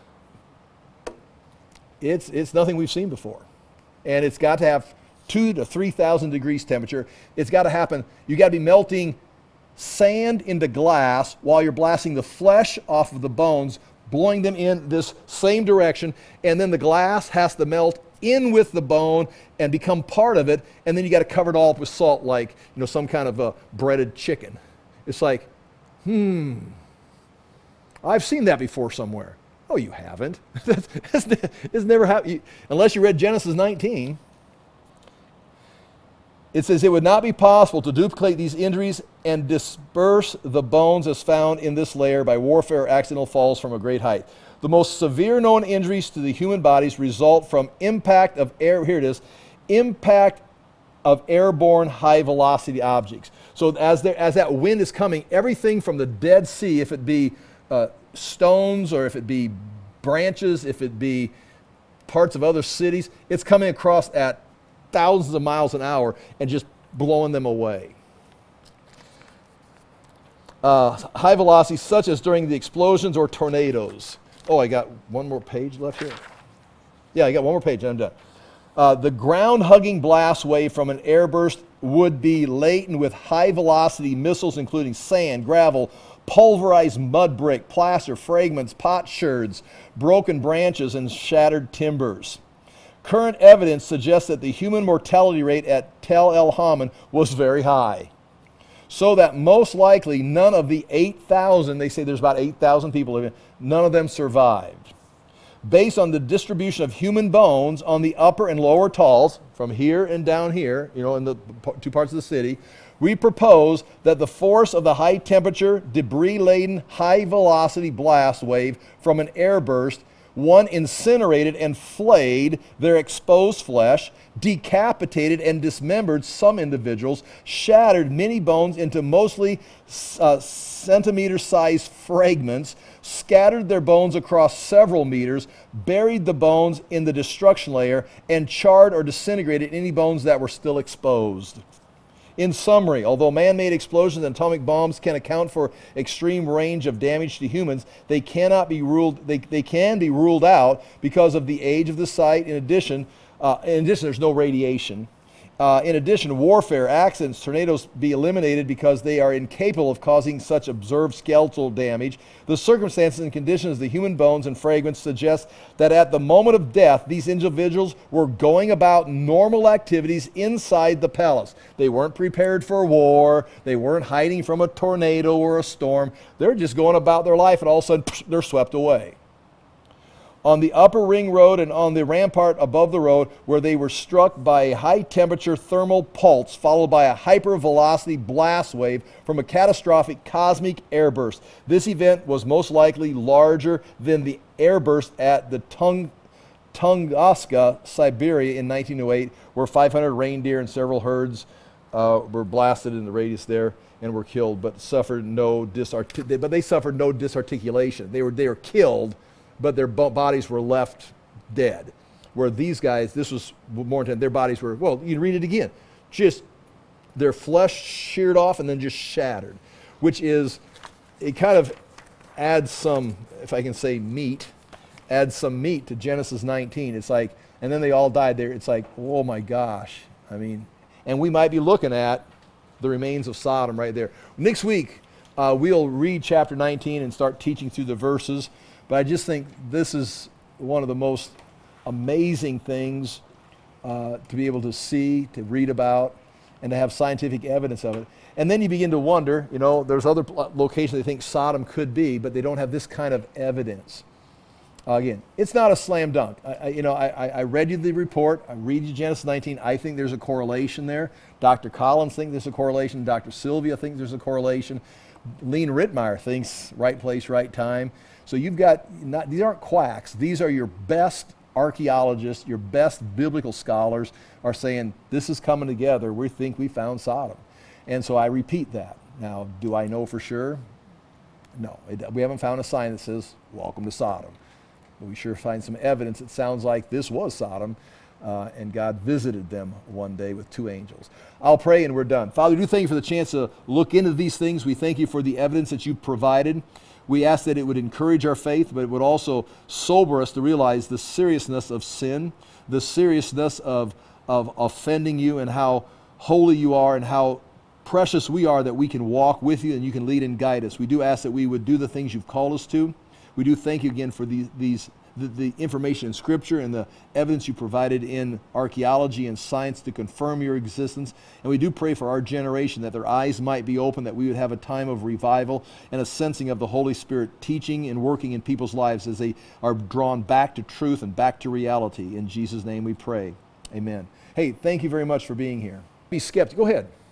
it's, it's nothing we've seen before. And it's got to have two to three thousand degrees temperature. It's got to happen. You got to be melting sand into glass while you're blasting the flesh off of the bones, blowing them in this same direction, and then the glass has to melt in with the bone and become part of it, and then you got to cover it all up with salt, like you know some kind of a breaded chicken. It's like, hmm, I've seen that before somewhere. Oh, you haven't. It's never happened unless you read Genesis nineteen. It says it would not be possible to duplicate these injuries and disperse the bones as found in this layer by warfare or accidental falls from a great height. The most severe known injuries to the human bodies result from impact of air, here it is, impact of airborne high velocity objects. So as, there, as that wind is coming, everything from the Dead Sea, if it be uh, stones or if it be branches, if it be parts of other cities, it's coming across at thousands of miles an hour and just blowing them away. Uh, high velocity, such as during the explosions or tornadoes. Oh, I got one more page left here. Yeah, I got one more page and I'm done. Uh, the ground-hugging blast wave from an airburst would be laden with high-velocity missiles, including sand, gravel, pulverized mud brick, plaster, fragments, potsherds, broken branches, and shattered timbers. Current evidence suggests that the human mortality rate at Tel El Haman was very high, so that most likely none of the eight thousand, they say there's about eight thousand people living, none of them survived. Based on the distribution of human bones on the upper and lower talls, from here and down here, you know, in the two parts of the city, we propose that the force of the high temperature, debris-laden, high-velocity blast wave from an airburst One incinerated and flayed their exposed flesh, decapitated and dismembered some individuals, shattered many bones into mostly uh, centimeter-sized fragments, scattered their bones across several meters, buried the bones in the destruction layer, and charred or disintegrated any bones that were still exposed. In summary, although man-made explosions and atomic bombs can account for extreme range of damage to humans, they cannot be ruled. They, they can be ruled out because of the age of the site. In addition, uh, in addition, there's no radiation. Uh, in addition, warfare, accidents, tornadoes be eliminated because they are incapable of causing such observed skeletal damage. The circumstances and conditions of the human bones and fragments suggest that at the moment of death, these individuals were going about normal activities inside the palace. They weren't prepared for war. They weren't hiding from a tornado or a storm. They're just going about their life, and all of a sudden, psh, they're swept away. On the upper ring road and on the rampart above the road, where they were struck by a high-temperature thermal pulse followed by a hypervelocity blast wave from a catastrophic cosmic airburst. This event was most likely larger than the airburst at the Tung, Tunguska, Siberia in nineteen oh eight, where five hundred reindeer and several herds uh, were blasted in the radius there and were killed, but suffered no disart- but they suffered no disarticulation. They were they were killed, but their bodies were left dead. Where these guys, this was more intense, their bodies were, well, you read it again, just their flesh sheared off and then just shattered, which is, it kind of adds some, if I can say meat, adds some meat to Genesis nineteen. It's like, and then they all died there. It's like, oh my gosh. I mean, and we might be looking at the remains of Sodom right there. Next week, uh, we'll read chapter nineteen and start teaching through the verses. But I just think this is one of the most amazing things uh, to be able to see, to read about, and to have scientific evidence of it. And then you begin to wonder, you know, there's other locations they think Sodom could be, but they don't have this kind of evidence. Uh, again, it's not a slam dunk. I, I, you know, I, I read you the report. I read you Genesis nineteen. I think there's a correlation there. Doctor Collins thinks there's a correlation. Doctor Sylvia thinks there's a correlation. Lean Rittmeyer thinks right place, right time. So you've got, not, these aren't quacks. These are your best archaeologists, your best biblical scholars are saying, this is coming together. We think we found Sodom. And so I repeat that. Now, do I know for sure? No. It, we haven't found a sign that says, welcome to Sodom. But we sure find some evidence that sounds like this was Sodom, uh, and God visited them one day with two angels. I'll pray and we're done. Father, we do thank you for the chance to look into these things. We thank you for the evidence that you've provided. We ask that it would encourage our faith, but it would also sober us to realize the seriousness of sin, the seriousness of, of offending you, and how holy you are and how precious we are that we can walk with you and you can lead and guide us. We do ask that we would do the things you've called us to. We do thank you again for these, these the, the information in Scripture and the evidence you provided in archaeology and science to confirm your existence. And we do pray for our generation that their eyes might be open, that we would have a time of revival and a sensing of the Holy Spirit teaching and working in people's lives as they are drawn back to truth and back to reality. In Jesus' name we pray. Amen. Hey, thank you very much for being here. Be skeptical. Go ahead.